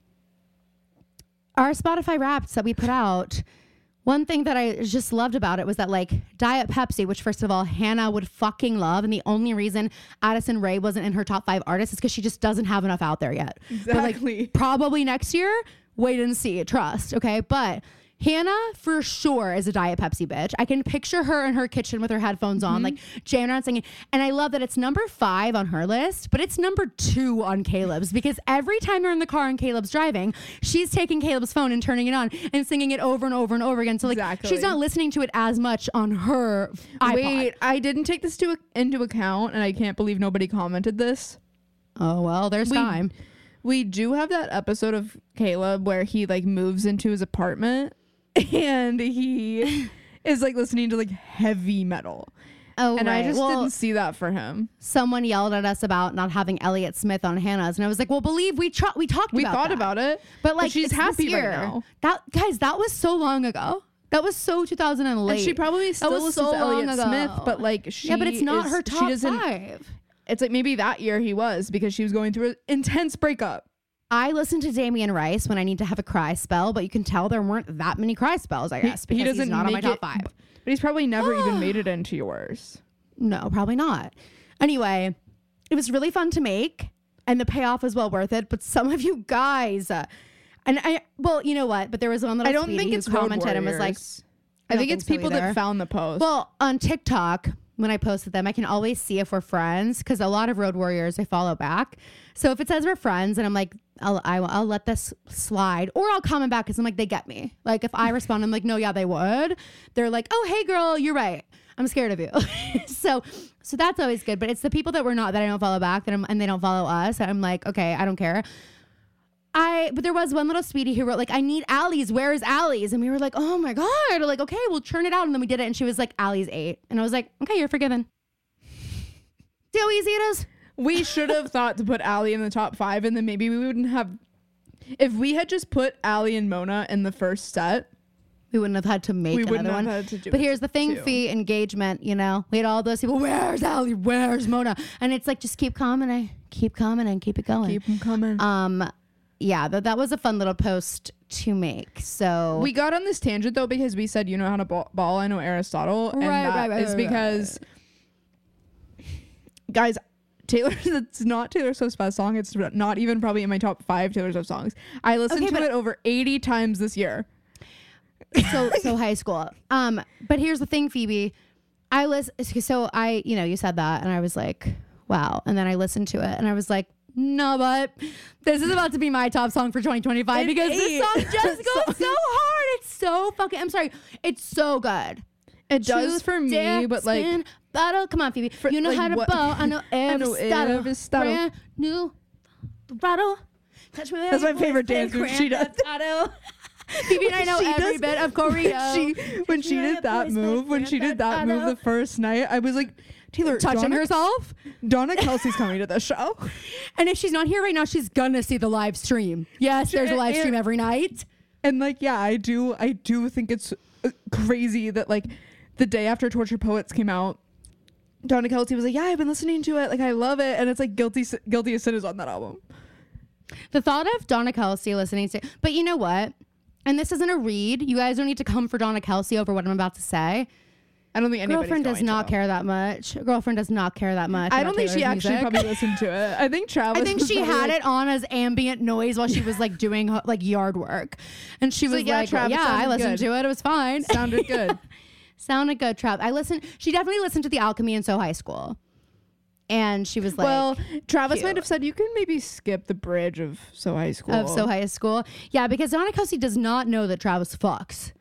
our Spotify Wrapped that we put out, one thing that I just loved about it was that like Diet Pepsi, which first of all, Hannah would fucking love. And the only reason Addison Rae wasn't in her top 5 artists is because she just doesn't have enough out there yet. Exactly. But like, probably next year, wait and see, trust. Okay. But Hannah for sure is a Diet Pepsi bitch. I can picture her in her kitchen with her headphones on, like jamming around singing. And I love that it's number 5 on her list, but it's number 2 on Caleb's, because every time they're in the car and Caleb's driving, she's taking Caleb's phone and turning it on and singing it over and over and over again. So like she's not listening to it as much on her iPod. Wait, I didn't take this into account, and I can't believe nobody commented this. Oh, well, there's time. We do have that episode of Caleb where he like moves into his apartment and he is like listening to like heavy metal. Oh, and right. I just didn't see that for him. Someone yelled at us about not having Elliott Smith on Hannah's, and I was like, "Well, believe we thought about it, but like she's happy right now." That was so long ago. That was so 2008. And she probably still listens to Elliott Smith, but like but it's not her top 5. It's like maybe that year he was, because she was going through an intense breakup. I listen to Damien Rice when I need to have a cry spell, but you can tell there weren't that many cry spells, I guess, because he's not on my top 5. But he's probably never even made it into yours. No, probably not. Anyway, it was really fun to make, and the payoff was well worth it. But some of you guys, you know what? But there was one little I don't think it's commented and was like, I think it's people that found the post. Well, on TikTok, when I posted them, I can always see if we're friends, because a lot of Road Warriors I follow back. So if it says we're friends, and I'm like, I'll let this slide, or I'll comment back because I'm like, they get me. Like if I respond, I'm like, no, yeah, they would. They're like, oh, hey, girl, you're right. I'm scared of you. so that's always good. But it's the people that we're not, that I don't follow back, and they don't follow us. And I'm like, okay, I don't care. But there was one little sweetie who wrote like, I need Allie's. Where is Allie's? And we were like, oh my God. Like, okay, we'll churn it out. And then we did it. And she was like, Allie's 8. And I was like, okay, you're forgiven. See how easy it is? We should have thought to put Allie in the top 5, and then maybe we wouldn't have. If we had just put Allie and Mona in the first set, we wouldn't have had to make another one. But here's the thing, Fee, engagement, we had all those people, where's Allie? Where's Mona? And it's like, just keep commenting, keep it going. Keep them coming. Yeah, that was a fun little post to make. So we got on this tangent though, because we said, you know how to ball, I know Aristotle. And that is because, guys, it's not Taylor Swift's best song. It's not even probably in my top 5 Taylor Swift songs. I listened to it over 80 times this year. So high school. But here's the thing, Phoebe. You said that, and I was like, wow. And then I listened to it, and I was like, no, but this is about to be my top song for 2025 because this song just goes so hard. It's so fucking, I'm sorry. It's so good. It does for me, but like, spin, battle. Come on, Phoebe. You know how to bow. I know every style. Brand new rattle. Touch me. That's my favorite dance move. She does. Phoebe and I know every bit of choreo. When she did that move the first night, I was like, Taylor, touching herself. Donna Kelsey's coming to the show, and if she's not here right now, she's gonna see the live stream. Yes, there's a live stream every night. And like, yeah, I do think it's crazy that like the day after Tortured Poets came out, Donna Kelsey was like, yeah, I've been listening to it, like I love it, and it's like Guilty as Sin is on that album. The thought of Donna Kelsey listening to, but you know what? And this isn't a read. You guys don't need to come for Donna Kelsey over what I'm about to say. I don't think anybody's Girlfriend does not care that much. Girlfriend does not care that much. I don't think she actually probably listened to it. I think Travis. I think she had it on as ambient noise while she was like doing like yard work, and she was like, Travis, "Yeah, I listened to it. It was fine. Sounded good. Sounded good." Trav, She definitely listened to the Alchemy in So High School, and she was like, "Well, Travis might have said you can maybe skip the bridge of So High School." Of So High School, yeah, because Donna Kelsey does not know that Travis fucks.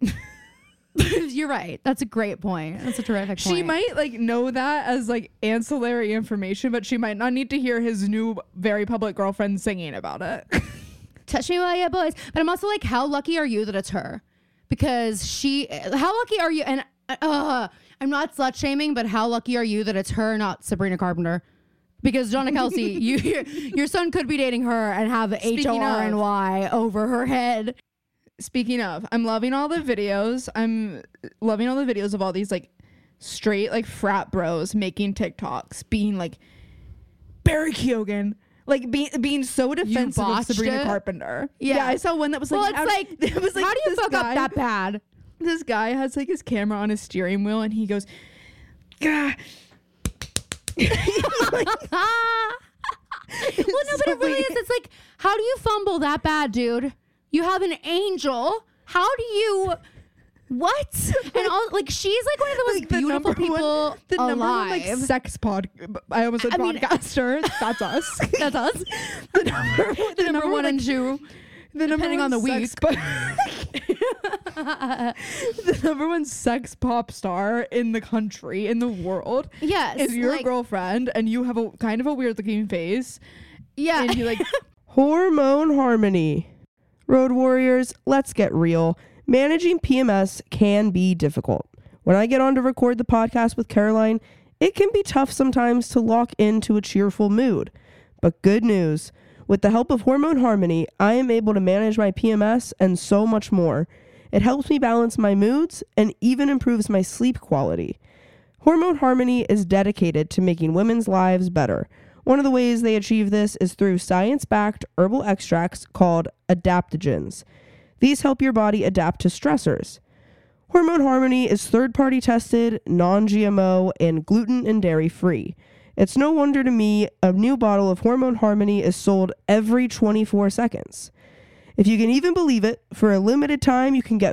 You're right. That's a great point. That's a terrific point. She might like know that as like ancillary information, but she might not need to hear his new very public girlfriend singing about it. Touch me while you boys. But I'm also like, how lucky are you that it's her? Because how lucky are you? And I'm not slut shaming, but how lucky are you that it's her, not Sabrina Carpenter? Because Donna Kelsey, your son could be dating her and have HORNY over her head. Speaking of, I'm loving all the videos. I'm loving all the videos of all these like straight like frat bros making TikToks, being like Barry Keoghan, like being so defensive of Sabrina Carpenter. Yeah, I saw one that was like, well, it was like, how do you fuck up that bad? This guy has like his camera on his steering wheel and he goes, Gah. Well, no, but it really is. It's like, how do you fumble that bad, dude? You have an angel. How do you? What? And all like she's like one of the most beautiful people the alive. Number one like sex pod. I almost said podcaster. That's us. That's us. The number one and two. Depending on the week. The number one sex pop star in the country, in the world. Yes. Is your girlfriend and you have a kind of a weird looking face. Yeah. And you like Hormone Harmony. Road warriors, let's get real. Managing PMS can be difficult. When I get on to record the podcast with Caroline, it can be tough sometimes to lock into a cheerful mood. But good news. With the help of Hormone Harmony, I am able to manage my PMS and so much more. It helps me balance my moods and even improves my sleep quality. Hormone Harmony is dedicated to making women's lives better. One of the ways they achieve this is through science-backed herbal extracts called adaptogens. These help your body adapt to stressors. Hormone Harmony is third-party tested, non-GMO, and gluten and dairy-free. It's no wonder to me a new bottle of Hormone Harmony is sold every 24 seconds. If you can even believe it, for a limited time, you can get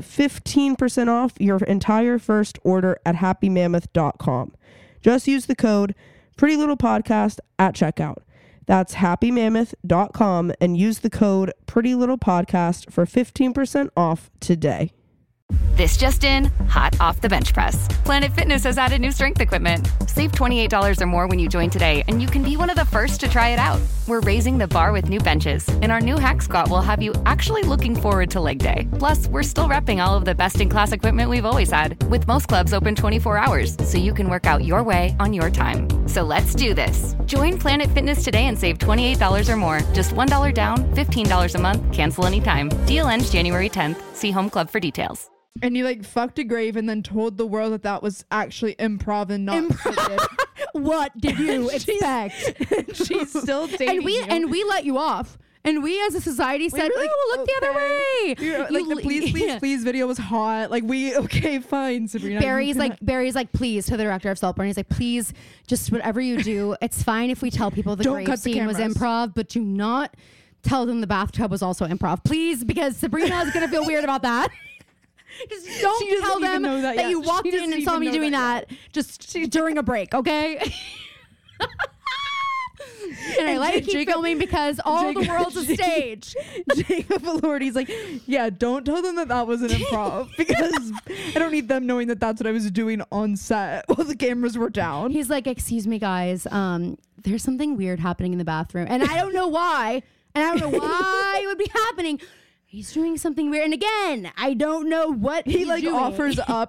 15% off your entire first order at happymammoth.com. Just use the code PrettyLittlePodcast at checkout. That's happymammoth.com and use the code PrettyLittlePodcast for 15% off today. This just in, hot off the bench press. Planet Fitness has added new strength equipment. Save $28 or more when you join today, and you can be one of the first to try it out. We're raising the bar with new benches, and our new hack squat will have you actually looking forward to leg day. Plus, we're still repping all of the best-in-class equipment we've always had, with most clubs open 24 hours, so you can work out your way on your time. So let's do this. Join Planet Fitness today and save $28 or more. Just $1 down, $15 a month, cancel anytime. Deal ends January 10th. See Home Club for details. And you like fucked a grave and then told the world that was actually improv and not scripted. What did you expect? She's still dating and we let you off. And we as a society said, like, we'll look the other way. Like the please video was hot. Like fine, Sabrina. Barry's like, please, to the director of Saltburn. He's like, please, just whatever you do, it's fine if we tell people the grave scene was improv, but do not tell them the bathtub was also improv. Please, because Sabrina is going to feel weird about that. Just don't tell them that you walked in and saw me doing that just during a break, okay? And I let you keep filming because all the world's a stage. Jacob Elordi's like, yeah, don't tell them that was an improv because I don't need them knowing that that's what I was doing on set while the cameras were down. He's like, excuse me, guys. There's something weird happening in the bathroom. And I don't know why. And I don't know why it would be happening. He's doing something weird. And again, I don't know what he like doing. offers up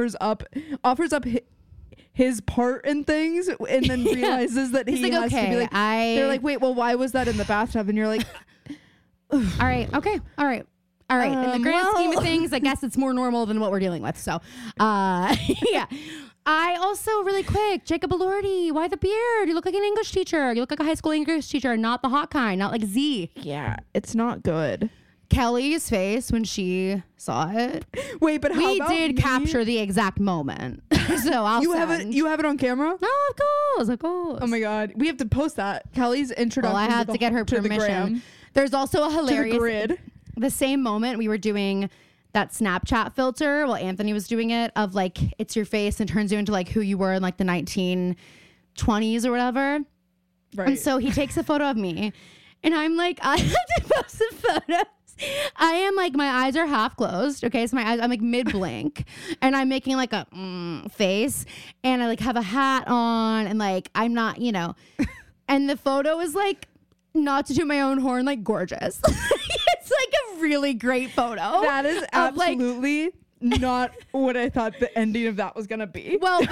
his part in things and then realizes that he has to be like, they're like, wait, well, why was that in the bathtub? And you're like, all right. Okay. All right. In the grand scheme of things, I guess it's more normal than what we're dealing with. So, yeah. I also, really quick, Jacob Elordi, why the beard? You look like an English teacher. You look like a high school English teacher, not the hot kind, not like Z. Yeah, it's not good. Kelly's face when she saw it. Wait, but we did capture the exact moment. So I'll you have it on camera? No, of course. Oh my god, we have to post that. Kelly's introduction. Well, I have to get her permission. There's also a hilarious grid. The same moment we were doing that Snapchat filter while Anthony was doing it of like it's your face and turns you into like who you were in like the 1920s or whatever. Right. And so he takes a photo of me, and I'm like, I have to post a photo. I am like, my eyes are half closed. Okay. So my eyes, I'm like mid blink and I'm making like a face and I like have a hat on and like, I'm not, and the photo is like, not to toot my own horn, like gorgeous. It's like a really great photo. That is absolutely not what I thought the ending of that was going to be. Well, but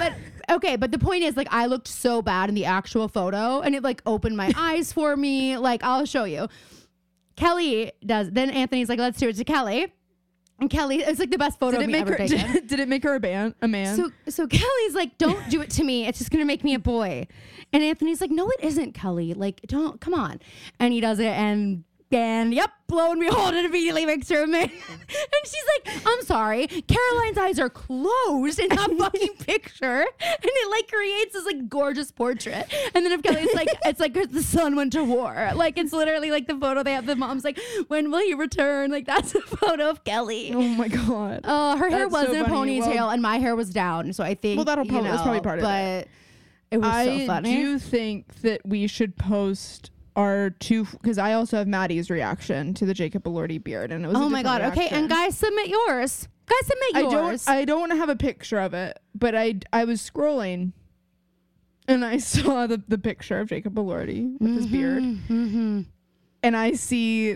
Okay, but the point is, like, I looked so bad in the actual photo, and it like opened my eyes for me. Like, I'll show you. Kelly does. Then Anthony's like, let's do it to Kelly. And Kelly, it's like the best photo of me ever taken. Did it make her a man? So Kelly's like, don't do it to me. It's just gonna make me a boy. And Anthony's like, no, it isn't, Kelly. Like, don't, come on. And he does it, and yep, lo and behold, it immediately makes her a man. And she's like, I'm sorry, Caroline's eyes are closed in that fucking picture, and it like creates this like gorgeous portrait. And then if Kelly's like, it's like the son went to war. Like, it's literally like the photo they have. The mom's like, when will you return? Like, that's a photo of Kelly. Oh my god. Her hair That's was so in a funny. ponytail, Well, and my hair was down. So I think that's probably part of it. But it was so funny. I do think that we should post our two, because I also have Maddie's reaction to the Jacob Elordi beard, and it was Oh my god. Okay, and guys, submit yours. I don't have a picture of it, but I was scrolling and I saw the picture of Jacob Elordi with his beard, and I see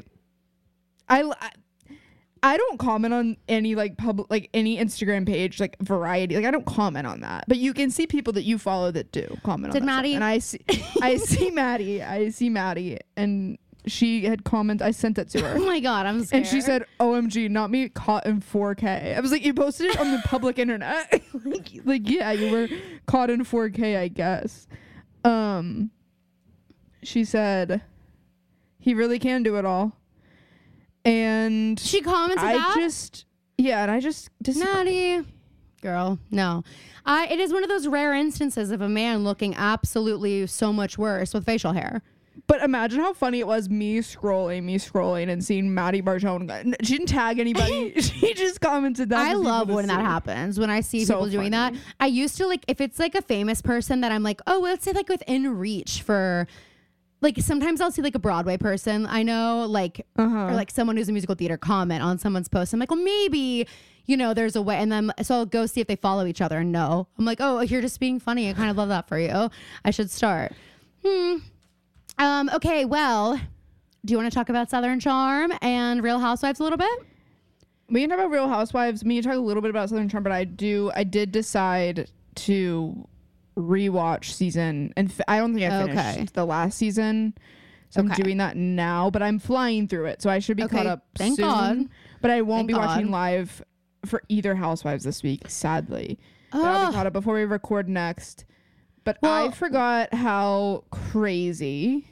I don't comment on any like public, like any Instagram page, like Variety. Like, I don't comment on that, but you can see people that you follow that do comment on Did that Maddie? stuff. And I see Maddie, and she had commented. I sent it to her. Oh my god, I'm scared. And she said, OMG, not me caught in 4K. I was like, you posted it on the public internet. like, yeah, you were caught in 4K, I guess. She said, he really can do it all. And she commented that? I just Maddie, girl, no. It is one of those rare instances of a man looking absolutely so much worse with facial hair. But imagine how funny it was me scrolling and seeing Maddie Barjone. She didn't tag anybody. She just commented that. I love when that happens, when I see So people doing funny. that. I used to, like, if it's like a famous person that I'm like, oh, let's say like within reach for, like, sometimes I'll see like a Broadway person I know, like, or like someone who's in musical theater comment on someone's post. I'm like, well, maybe, you know, there's a way. And then, so I'll go see if they follow each other, and no. I'm like, oh, you're just being funny. I kind of love that for you. I should start. Okay, well, do you want to talk about Southern Charm and Real Housewives a little bit? We can talk about Real Housewives. Me and talk a little bit about Southern Charm, but I did decide to rewatch season, and I don't think I finished the last season, so I'm doing that now. But I'm flying through it, so I should be caught up Thank soon. God. But I won't be Thank watching God. live for either Housewives this week, sadly. But I'll be caught up before we record next. But I forgot how crazy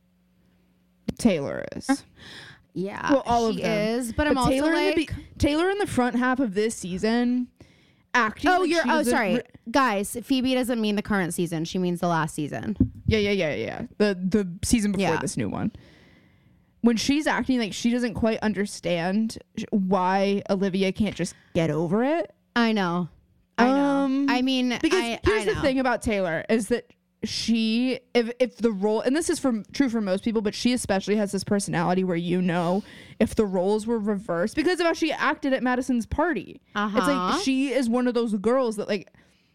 Taylor is. Yeah, Well, all of she them is, but I'm also Taylor like, Taylor in the front half of this season acting. oh, like you're, she oh, was a sorry, guys. Phoebe doesn't mean the current season; she means the last season. Yeah. The season before this new one. When she's acting like she doesn't quite understand why Olivia can't just get over it. I know. I mean, Because here's the thing about Taylor is that she, if the role, and this is true for most people, but she especially has this personality where, you know, if the roles were reversed because of how she acted at Madison's party, it's like she is one of those girls that, like,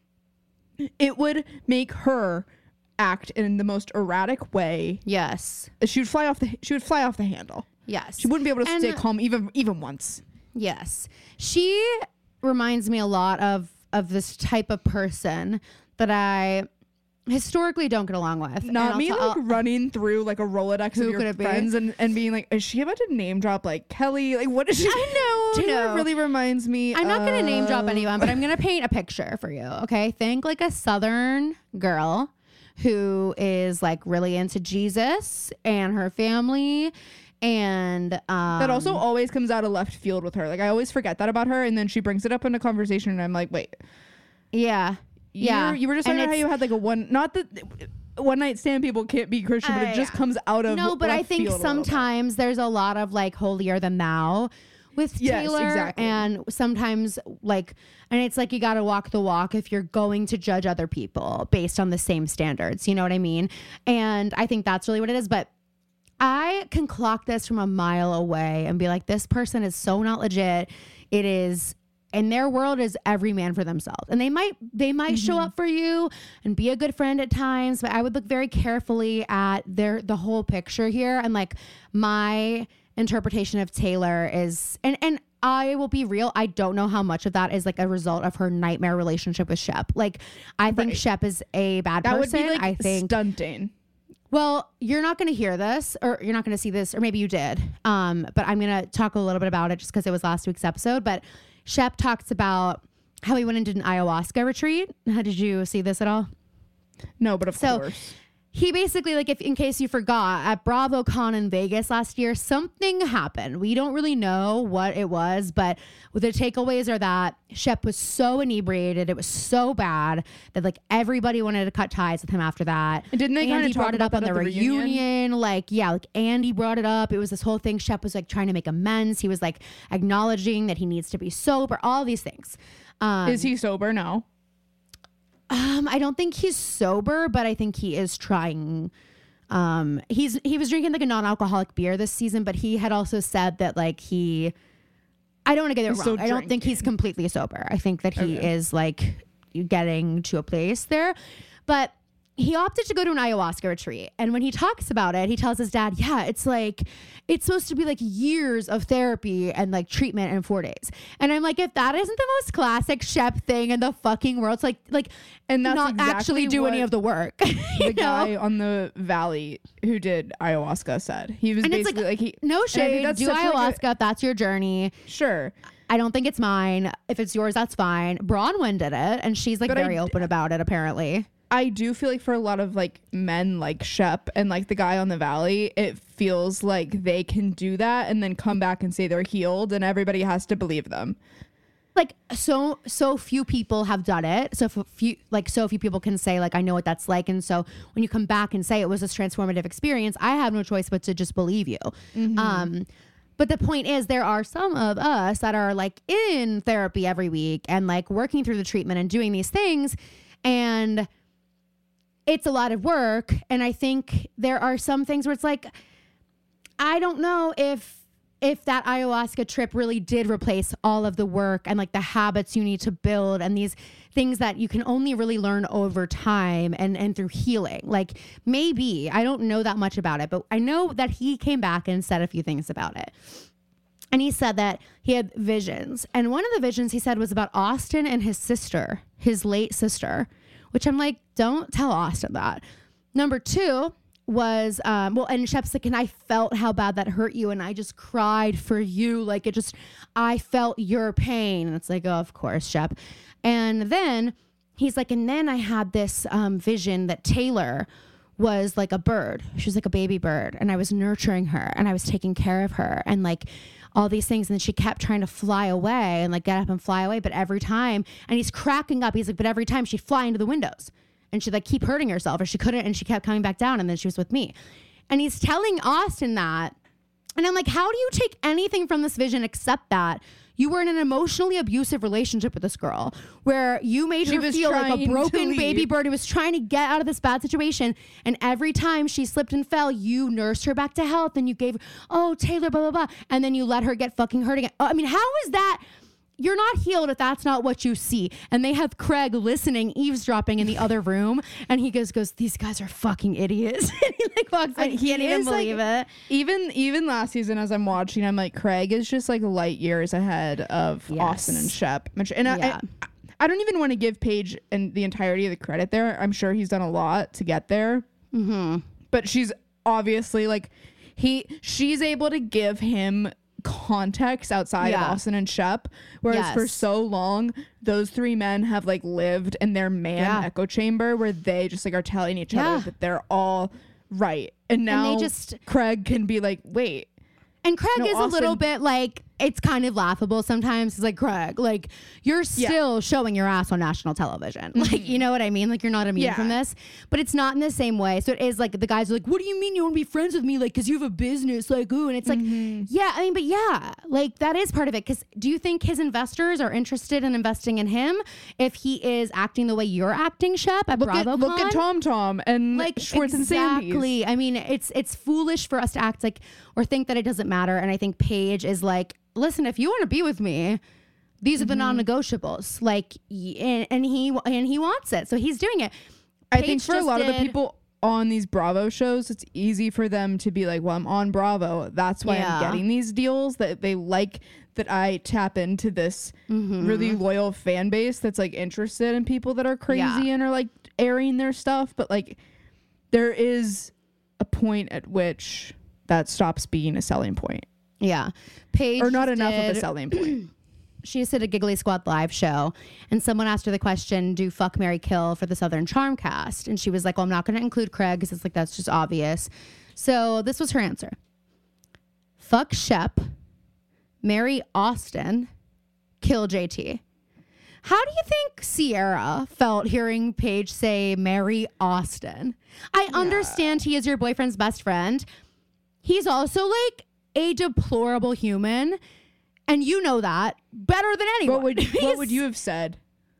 it would make her act in the most erratic way. Yes. She would fly off the handle. Yes. She wouldn't be able to stay calm even once. Yes. She reminds me a lot of this type of person that I historically don't get along with. Not me running through like a Rolodex of your friends and being like, is she about to name drop like Kelly? Like, what is she? I know. Taylor really reminds me. I'm not going to name drop anyone, but I'm going to paint a picture for you. Okay. Think like a Southern girl who is like really into Jesus and her family. And that also always comes out of left field with her. Like, I always forget that about her, and then she brings it up in a conversation, and I'm like, wait, yeah, you were just talking about how you had like a one night stand. People can't be Christian, but it just comes out of no. But I think sometimes there's a lot of like holier than thou with Taylor, exactly. and sometimes like, and it's like you got to walk the walk if you're going to judge other people based on the same standards. You know what I mean? And I think that's really what it is, but. I can clock this from a mile away and be like, this person is so not legit. It is, in their world, is every man for themselves. And they might show up for you and be a good friend at times, but I would look very carefully at the whole picture here. And like my interpretation of Taylor is, and I will be real. I don't know how much of that is like a result of her nightmare relationship with Shep. Like, I think Shep is a bad That person. would be like I think stunting. Well, you're not going to hear this, or you're not going to see this, or maybe you did. But I'm going to talk a little bit about it just because it was last week's episode. But Shep talks about how he went and did an ayahuasca retreat. Did you see this at all? No, but of course. He basically, like, if in case you forgot, at BravoCon in Vegas last year, something happened. We don't really know what it was, but the takeaways are that Shep was so inebriated, it was so bad that like everybody wanted to cut ties with him after that. And didn't they kind of talk brought it up about on that the at the reunion? reunion? Like, yeah, like Andy brought it up. It was this whole thing. Shep was like trying to make amends. He was like acknowledging that he needs to be sober. All these things. Is he sober now? I don't think he's sober, but I think he is trying. He was drinking like a non-alcoholic beer this season, but he had also said that like I don't want to get it wrong. I don't think he's completely sober. I think that he is like getting to a place there, but he opted to go to an ayahuasca retreat. And when he talks about it, he tells his dad, yeah, it's supposed to be like years of therapy and like treatment in 4 days. And I'm like, if that isn't the most classic Shep thing in the fucking world, it's like And that's not exactly actually do any what of the work. The guy on the Valley who did ayahuasca said. He was And it's basically like he no and I think shade, that's do such, like, ayahuasca if that's your journey. Sure. I don't think it's mine. If it's yours, that's fine. Bronwyn did it, and she's like But very open about it, apparently. I do feel like for a lot of like men like Shep and like the guy on the Valley, it feels like they can do that and then come back and say they're healed and everybody has to believe them. Like so few people have done it. So few people can say like, I know what that's like. And so when you come back and say it was this transformative experience, I have no choice but to just believe you. But the point is, there are some of us that are like in therapy every week and like working through the treatment and doing these things, and it's a lot of work. And I think there are some things where it's like, I don't know if that ayahuasca trip really did replace all of the work and like the habits you need to build and these things that you can only really learn over time and through healing. Like maybe, I don't know that much about it, but I know that he came back and said a few things about it. And he said that he had visions. And one of the visions he said was about Austin and his sister, his late sister, which I'm like, don't tell Austin that. Number two was, and Shep's like, and I felt how bad that hurt you. And I just cried for you. Like I felt your pain. And it's like, oh, of course, Shep. And then he's like, and then I had this vision that Taylor was like a bird. She was like a baby bird. And I was nurturing her and I was taking care of her and like all these things. And then she kept trying to fly away and like get up and fly away. But every time, and he's cracking up, he's like, but every time she'd fly into the windows and she'd like keep hurting herself, or she couldn't, and she kept coming back down, and then she was with me. And he's telling Austin that. And I'm like, how do you take anything from this vision except that you were in an emotionally abusive relationship with this girl where you made her feel like a broken baby bird who was trying to get out of this bad situation. And every time she slipped and fell, you nursed her back to health and you gave her, oh, Taylor, blah, blah, blah. And then you let her get fucking hurt again. I mean, how is that? You're not healed if that's not what you see. And they have Craig listening, eavesdropping in the other room. And he goes, these guys are fucking idiots. And he like walks in. He can't even believe it. Even last season, as I'm watching, I'm like, Craig is just like light years ahead of Austin and Shep. And I don't even want to give Paige and the entirety of the credit there. I'm sure he's done a lot to get there. Mm-hmm. But she's obviously like, she's able to give him context outside of Austin and Shep, whereas for so long those three men have like lived in their echo chamber where they just like are telling each other that they're all right, and now Craig can be like, wait. And Craig is Austin, a little bit like, it's kind of laughable sometimes. It's like, Craig, like you're still showing your ass on national television. Mm-hmm. Like, you know what I mean? Like you're not immune from this, but it's not in the same way. So it is like the guys are like, what do you mean you want to be friends with me? Like, cause you have a business, like, ooh. And it's like, like that is part of it. Cause do you think his investors are interested in investing in him if he is acting the way you're acting, Shep, at BravoCon? Look at Tom and like Schwartz and Sandy's. Exactly. I mean, it's foolish for us to act like, or think that it doesn't matter. And I think Paige is like, listen, if you want to be with me, these are the non-negotiables. Like, and he wants it, so he's doing it. I think for a lot of the people on these Bravo shows, it's easy for them to be like, well, I'm on Bravo. That's why I'm getting these deals. That they like that I tap into this really loyal fan base that's like interested in people that are crazy and are like airing their stuff. But like there is a point at which that stops being a selling point. Yeah. Paige or not enough of a selling point. She just did a Giggly Squad live show, and someone asked her the question, do fuck, marry, kill for the Southern Charm cast? And she was like, well, I'm not going to include Craig because it's like, that's just obvious. So this was her answer. Fuck Shep, marry Austin, kill JT. How do you think Sierra felt hearing Paige say marry Austin? I understand he is your boyfriend's best friend. He's also like a deplorable human. And you know that better than anyone. What would you have said?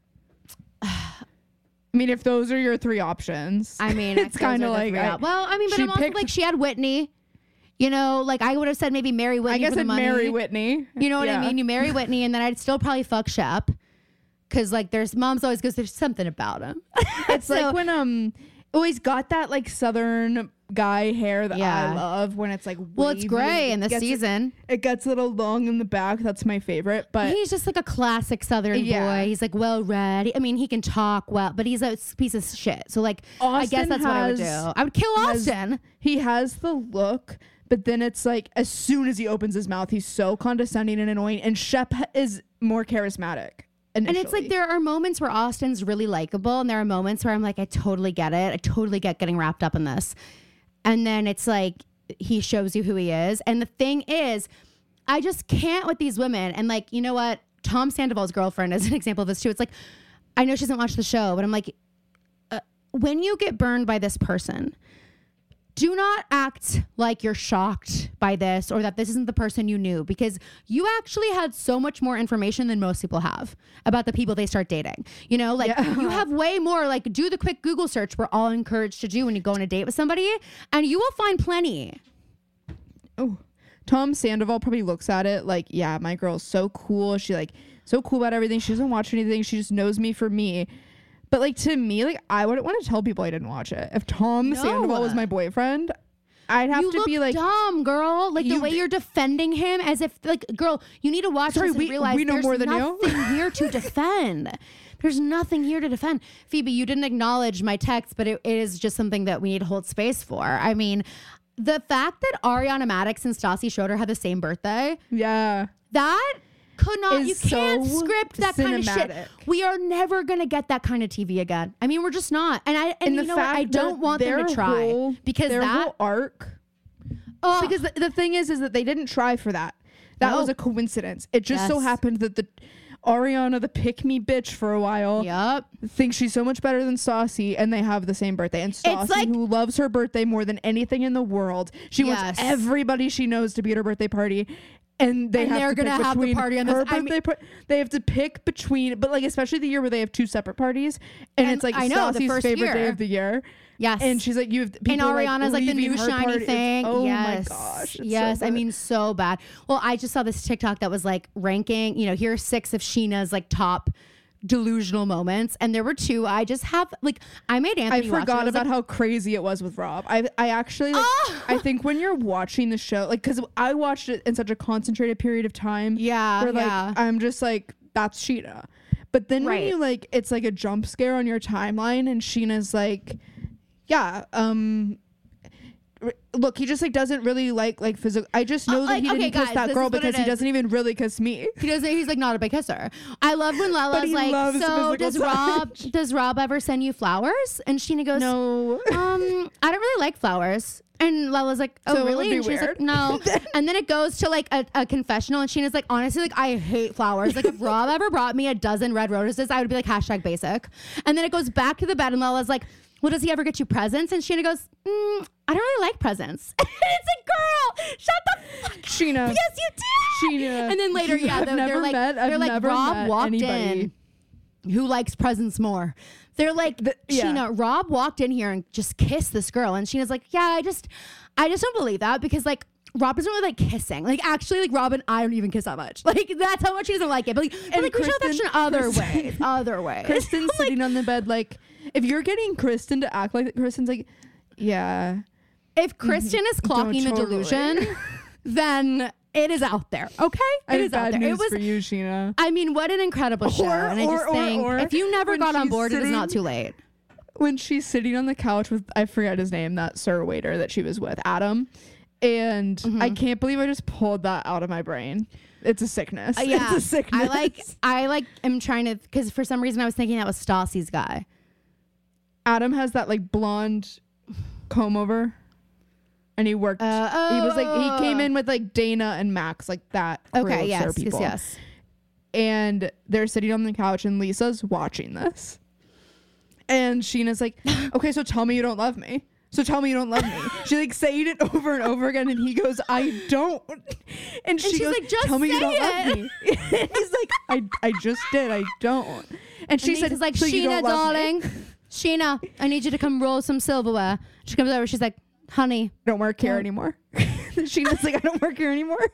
I mean, if those are your three options. I mean, it's kind of like... well, I mean, but I'm also like, she had Whitney. You know, like I would have said maybe marry Whitney. I guess I'd marry Whitney. You know what I mean? You marry Whitney, and then I'd still probably fuck Shep. Because like there's moms always goes, there's something about him. It's so, like when always got that like Southern guy hair that I love when it's like well, it's gray in the season. It gets a little long in the back. That's my favorite. But he's just like a classic Southern boy. He's like well read. I mean, he can talk well, but he's a piece of shit. So like, I guess that's what I would do. I would kill Austin. He has the look, but then it's like as soon as he opens his mouth, he's so condescending and annoying. And Shep is more charismatic. Initially. And it's like there are moments where Austin's really likable, and there are moments where I'm like, I totally get it. I totally get getting wrapped up in this. And then it's like he shows you who he is. And the thing is, I just can't with these women. And like, you know what? Tom Sandoval's girlfriend is an example of this too. It's like, I know she doesn't watch the show, but I'm like, when you get burned by this person, do not act like you're shocked by this or that this isn't the person you knew, because you actually had so much more information than most people have about the people they start dating. You know, like you have way more, like do the quick Google search we're all encouraged to do when you go on a date with somebody, and you will find plenty. Oh, Tom Sandoval probably looks at it like, yeah, my girl's so cool. She like so cool about everything. She doesn't watch anything. She just knows me for me. But like to me, like I wouldn't want to tell people I didn't watch it. If Tom Sandoval was my boyfriend, I'd have to be like, dumb girl. Like the way you're defending him, as if like, girl, you need to watch this and realize we know more than you. There's nothing here to defend. There's nothing here to defend. Phoebe, you didn't acknowledge my text, but it is just something that we need to hold space for. I mean, the fact that Ariana Madix and Stassi Schroeder had the same birthday, that could not, you can't script that kind of shit. We are never gonna get that kind of TV again. I mean, we're just not. And you know what? I don't want them to try because their that whole arc. Because the thing is that they didn't try for that. That was a coincidence. It just so happened that the Ariana, the pick-me bitch for a while, thinks she's so much better than Stassi, and they have the same birthday. And Stassi, like, who loves her birthday more than anything in the world, she wants everybody she knows to be at her birthday party. And they're gonna have the party on this birthday. They have to pick between, but like especially the year where they have two separate parties, and it's like Stassi's favorite day of the year. Yes, and she's like, you have people, and Ariana's like the new shiny thing. Oh my gosh, yes. I mean, so bad. Well, I just saw this TikTok that was like ranking. You know, here are 6 of Sheena's like top delusional moments, and there were 2. I just have like, I made Anthony. I forgot about how crazy it was with Rob. I actually like, I think when you're watching the show, like, because I watched it in such a concentrated period of time. Yeah, where like I'm just like, that's Sheena. But then when you like, it's like a jump scare on your timeline, and Sheena's like, look, he just like doesn't really like physical. I just know that he didn't kiss that girl because he doesn't even really kiss me. He doesn't. He's like not a big kisser. I love when Lala's like, so does Rob ever send you flowers? And Sheena goes, no. I don't really like flowers. And Lala's like, oh so really? And she's weird. like, no. And then it goes to like a confessional, and Sheena's like, honestly, like I hate flowers. Like if Rob ever brought me a dozen red roses, I would be like #basic. And then it goes back to the bed, and Lala's like, well, does he ever get you presents? And Sheena goes, I don't really like presents. And it's like, girl, shut the fuck up. Sheena. Yes, you did. Sheena. And then later, they're like, Rob walked in. Who likes presents more? They're like, Sheena, Rob walked in here and just kissed this girl. And Sheena's like, I just don't believe that, because like, Rob doesn't really like kissing. Like actually, like Rob and I don't even kiss that much. Like that's how much he doesn't like it. But like we show affection other ways. Kristen's sitting on the bed like, if you're getting Kristen to act like Kristen's like, Yeah. If Kristen is clocking the totally. delusion, then it is out there. Okay, I it have is out bad there. news It was. for you, Sheena. I mean, what an incredible show! And I just think if you never when got on she's board, it is not sitting- too late. When she's sitting on the couch with, I forget his name, that sir waiter that she was with, Adam. And I can't believe I just pulled that out of my brain. It's a sickness. Yeah, It's a sickness. I like. I'm trying to because for some reason I was thinking that was Stassi's guy. Adam has that like blonde comb over. And he worked. He was like, he came in with like Dana and Max, like that. Crew Okay, of yes, Sir people. yes. And they're sitting on the couch and Lisa's watching this. And Sheena's like, okay, so tell me you don't love me. So tell me you don't love me. She like saying it over and over again. And he goes, I don't. And she she's goes, like, just tell me you say don't love me. And he's like, I just did. I don't. And she said, She's like, so you Sheena, don't love me? darling, Sheena, I need you to come roll some silverware. She comes over. She's like, honey. Don't work here anymore. Sheena's like, I don't work here anymore.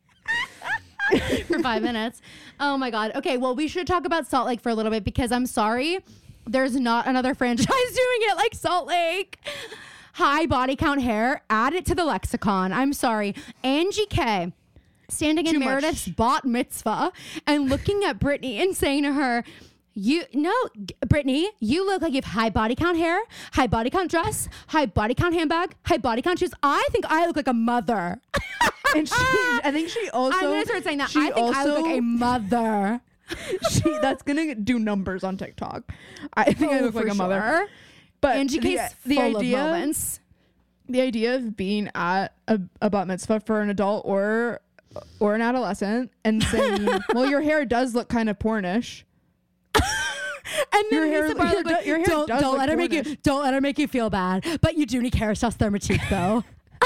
For 5 minutes. Oh my God. Okay, well, we should talk about Salt Lake for a little bit because I'm sorry, there's not another franchise doing it like Salt Lake. High body count hair, add it to the lexicon. I'm sorry. Angie K standing in Too much. Meredith's bat mitzvah and looking at Brittany and saying to her, Brittany, you look like you have high body count hair, high body count dress, high body count handbag, high body count shoes. I think I look like a mother. And I think she also. I'm going to start saying that. she I think I look like a mother. That's gonna do numbers on TikTok. I think I look like a mother. Sure. But Angie K's the full of idea, moments. the idea of being at a bat mitzvah for an adult or an adolescent and saying, "Well, your hair does look kind of pornish." And then Your hair- Lisa Barlow goes, your hair don't does look let her make you Cornish." don't let her make you feel bad. But you do need Kerastase Thermatique though.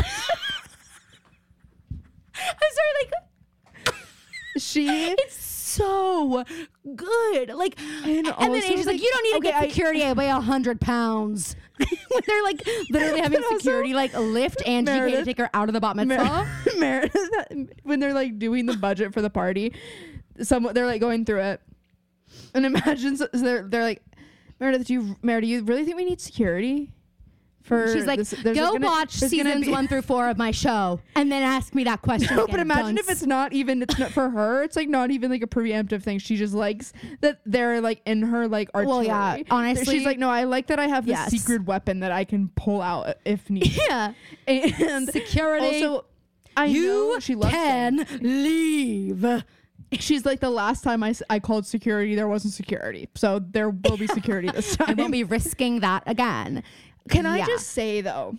I'm sorry, like it's so good. Like and then also, Angie's like, you don't need to get security. I weigh 100 pounds. When they're like literally having also, security like lift Angie K to take her out of the bat mitzvah. Meredith, when they're like doing the budget for the party, they're like going through it, and imagine they're like, Meredith, you really think we need security? She's like, go watch seasons 1 through 4 of my show and then ask me that question. No, again, but imagine dunce. if it's not for her. It's like not even like a preemptive thing. She just likes that they're like in her like artillery. Well, yeah, honestly, she's like, no, I like that I have this yes. secret weapon that I can pull out if needed. Yeah, And security. Also, I know she loves them. leave. She's like, the last time I called security, there wasn't security, so there will be security this time. I won't be risking that again. Can I just say though,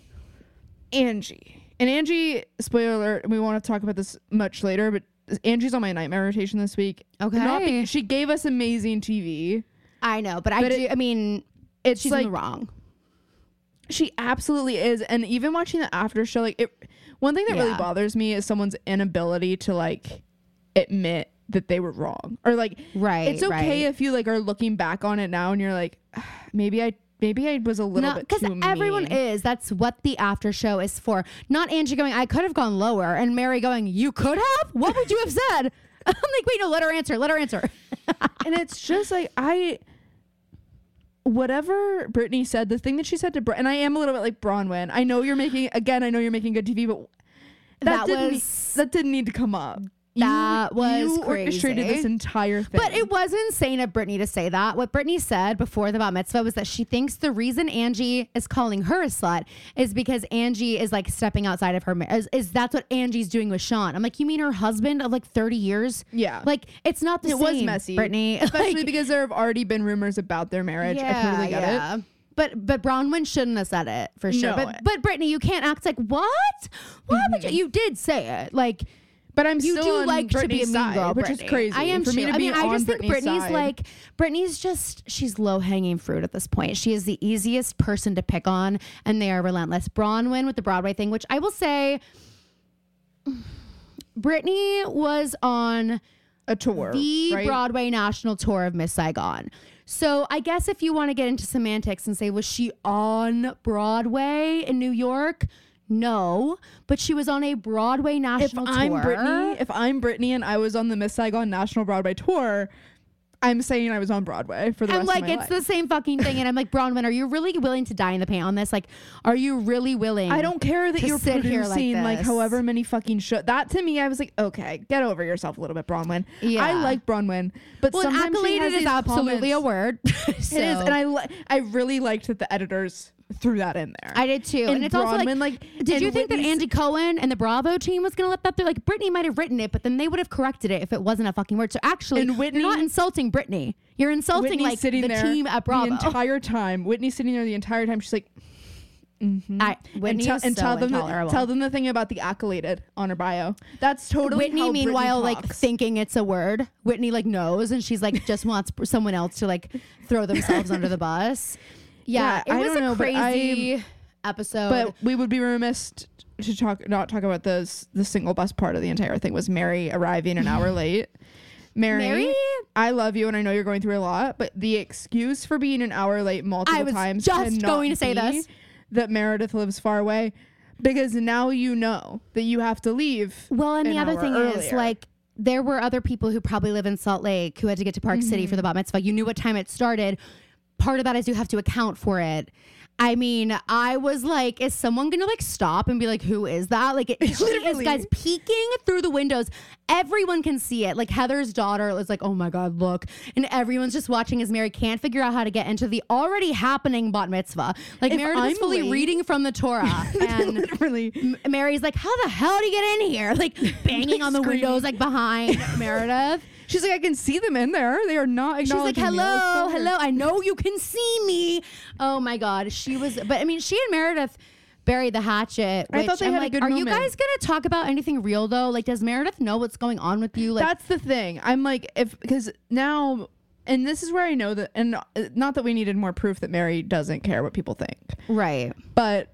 Angie, spoiler alert, we want to talk about this much later, but Angie's on my nightmare rotation this week. Okay. She gave us amazing TV. I know, but I mean, It's she's like, in the wrong. She absolutely is. And even watching the after show, like one thing that really bothers me is someone's inability to like admit that they were wrong, or like, Right, it's okay if you like are looking back on it now and you're like, maybe I was a little bit too because everyone mean. is. That's what the after show is for. Not Angie going, I could have gone lower, and Mary going, you could have? What would you have said? I'm like, wait, no, let her answer. And it's just like, whatever Brittany said, the thing that she said to and I am a little bit like Bronwyn. I know you're making good TV, but that didn't need to come up. That was you orchestrated crazy. this entire thing. But it was insane of Brittany to say that. What Brittany said before the bat mitzvah was that she thinks the reason Angie is calling her a slut is because Angie is like stepping outside of her marriage. Is that's what Angie's doing with Sean. I'm like, you mean her husband of like 30 years? Yeah. Like, it's not the same. It was messy, Brittany. especially Like, because there have already been rumors about their marriage. I totally get it. But Bronwyn shouldn't have said it for sure. No. But Brittany, you can't act like what? Why would you did say it. Like, But I'm you still do on like to be a Brittany's mean side, girl, which Brittany. is crazy. I am for me too. to be I on just think Brittany's side. Brittany's just, she's low hanging fruit at this point. She is the easiest person to pick on, and they are relentless. Bronwyn with the Broadway thing, which I will say, Brittany was on a tour, the right? Broadway national tour of Miss Saigon. So I guess if you want to get into semantics and say, was she on Broadway in New York? No, but she was on a Broadway national tour. If I'm Brittany and I was on the Miss Saigon National Broadway tour, I'm saying I was on Broadway for the I'm rest like, of my it's life. the same fucking thing. And I'm like, Bronwyn, are you really willing to die in the paint on this? Like, are you really willing? I don't care that to you're sit here producing like this. however many fucking that to me, I was like, okay, get over yourself a little bit, Bronwyn. Yeah. I like Bronwyn, but Well, sometimes she accoladed has is these absolutely comments. a word. It is, and I really liked that the editors threw that in there. I did too. And it's also Bronwyn, like did you think that Whitney's- Andy Cohen and the Bravo team was going to let that through? Like, Britney might have written it, but then they would have corrected it if it wasn't a fucking word. So actually, And Whitney- you're not insulting Britney. You're insulting Whitney's like sitting the there team at Bravo. the entire time. Whitney's sitting there the entire time. She's like, Whitney is so tell them intolerable. tell them the thing about the accoladed on her bio. That's totally Whitney, how meanwhile, Britney like talks. thinking it's a word. Whitney like knows, and she's like just wants someone else to like throw themselves under the bus. Yeah, Yeah, I it was don't a know, but crazy episode. But we would be remiss to not talk about the single best part of the entire thing was Mary arriving an hour late. Mary, I love you and I know you're going through a lot, but the excuse for being an hour late multiple I was times just cannot going to say be this. that Meredith lives far away, because now you know that you have to leave. Well, and an the other hour thing is, earlier. like, there were other people who probably live in Salt Lake who had to get to Park City for the bat mitzvah. You knew what time it started. Part of that is you have to account for it. I mean, I was like, is someone gonna like stop and be like, who is that? Like, she is, Literally. guys, peeking through the windows. Everyone can see it. Like, Heather's daughter is like, oh my God, look. And everyone's just watching as Mary can't figure out how to get into the already happening bat mitzvah. Like, If Meredith is I'm fully late- reading from the Torah. And literally. Mary's like, how the hell do you get in here? Like, banging on the screaming. windows, like, behind Meredith. She's like, I can see them in there. They are not She's like, acknowledging me. hello, What's hello. I know you can see me. Oh my God. She was, but I mean, she and Meredith buried the hatchet. I thought they I'm had a like, good are you moment. guys going to talk about anything real though? Like, does Meredith know what's going on with you? Like, That's the thing. I'm like, because now, and this is where I know that, and not that we needed more proof that Mary doesn't care what people think, right. but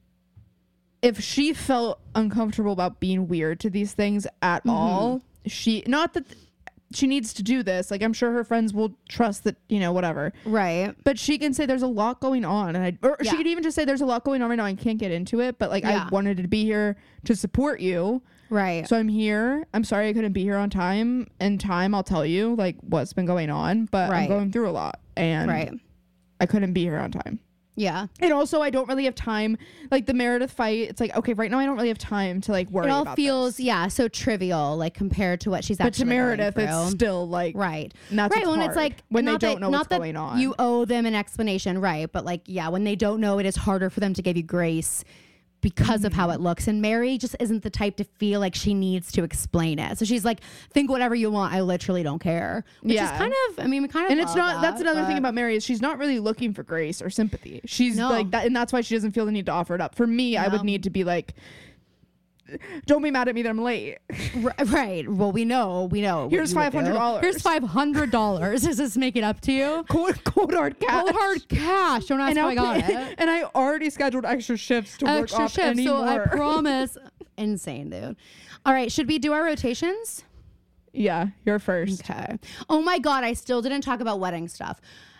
if she felt uncomfortable about being weird to these things at all, not that she needs to do this. Like, I'm sure her friends will trust that, whatever. Right. But she can say there's a lot going on, and Yeah. she could even just say there's a lot going on right now. I can't get into it, but like Yeah. I wanted to be here to support you. Right. So I'm here. I'm sorry I couldn't be here on time. In time, I'll tell you like what's been going on, but I'm Right. going through a lot, and Right. I couldn't be here on time. Yeah. And also, I don't really have time. Like the Meredith fight, it's like, okay, right now I don't really have time to like worry It all about feels, this. yeah, so trivial, like compared to what she's But actually to Meredith, going it's through. still like Right. And that's right. what's When it's hard, like when they not don't that- know not what's that going on. You owe them an explanation, right? But like, yeah, when they don't know, it is harder for them to give you grace because of how it looks. And Mary just isn't the type to feel like she needs to explain it. So she's like, think whatever you want. I literally don't care. Which is Yeah. kind of, I mean, we kind of And it's love not. That's that, another thing but- about Mary is she's not really looking for grace or sympathy. She's No. like that, and that's why she doesn't feel the need to offer it up. For me, I would No. need to be like, don't be mad at me that I'm late. Right. Well, we know. what Here's you would do. $500. Here's $500. Does this make it up to you? Cold hard cash. Cold hard cash. Don't ask And how I got it. and I already scheduled extra shifts to work Extra off shift. any So I more. promise. Insane, dude. All right. Should we do our rotations? Yeah, you're first. Okay. Oh my God. I still didn't talk about wedding stuff.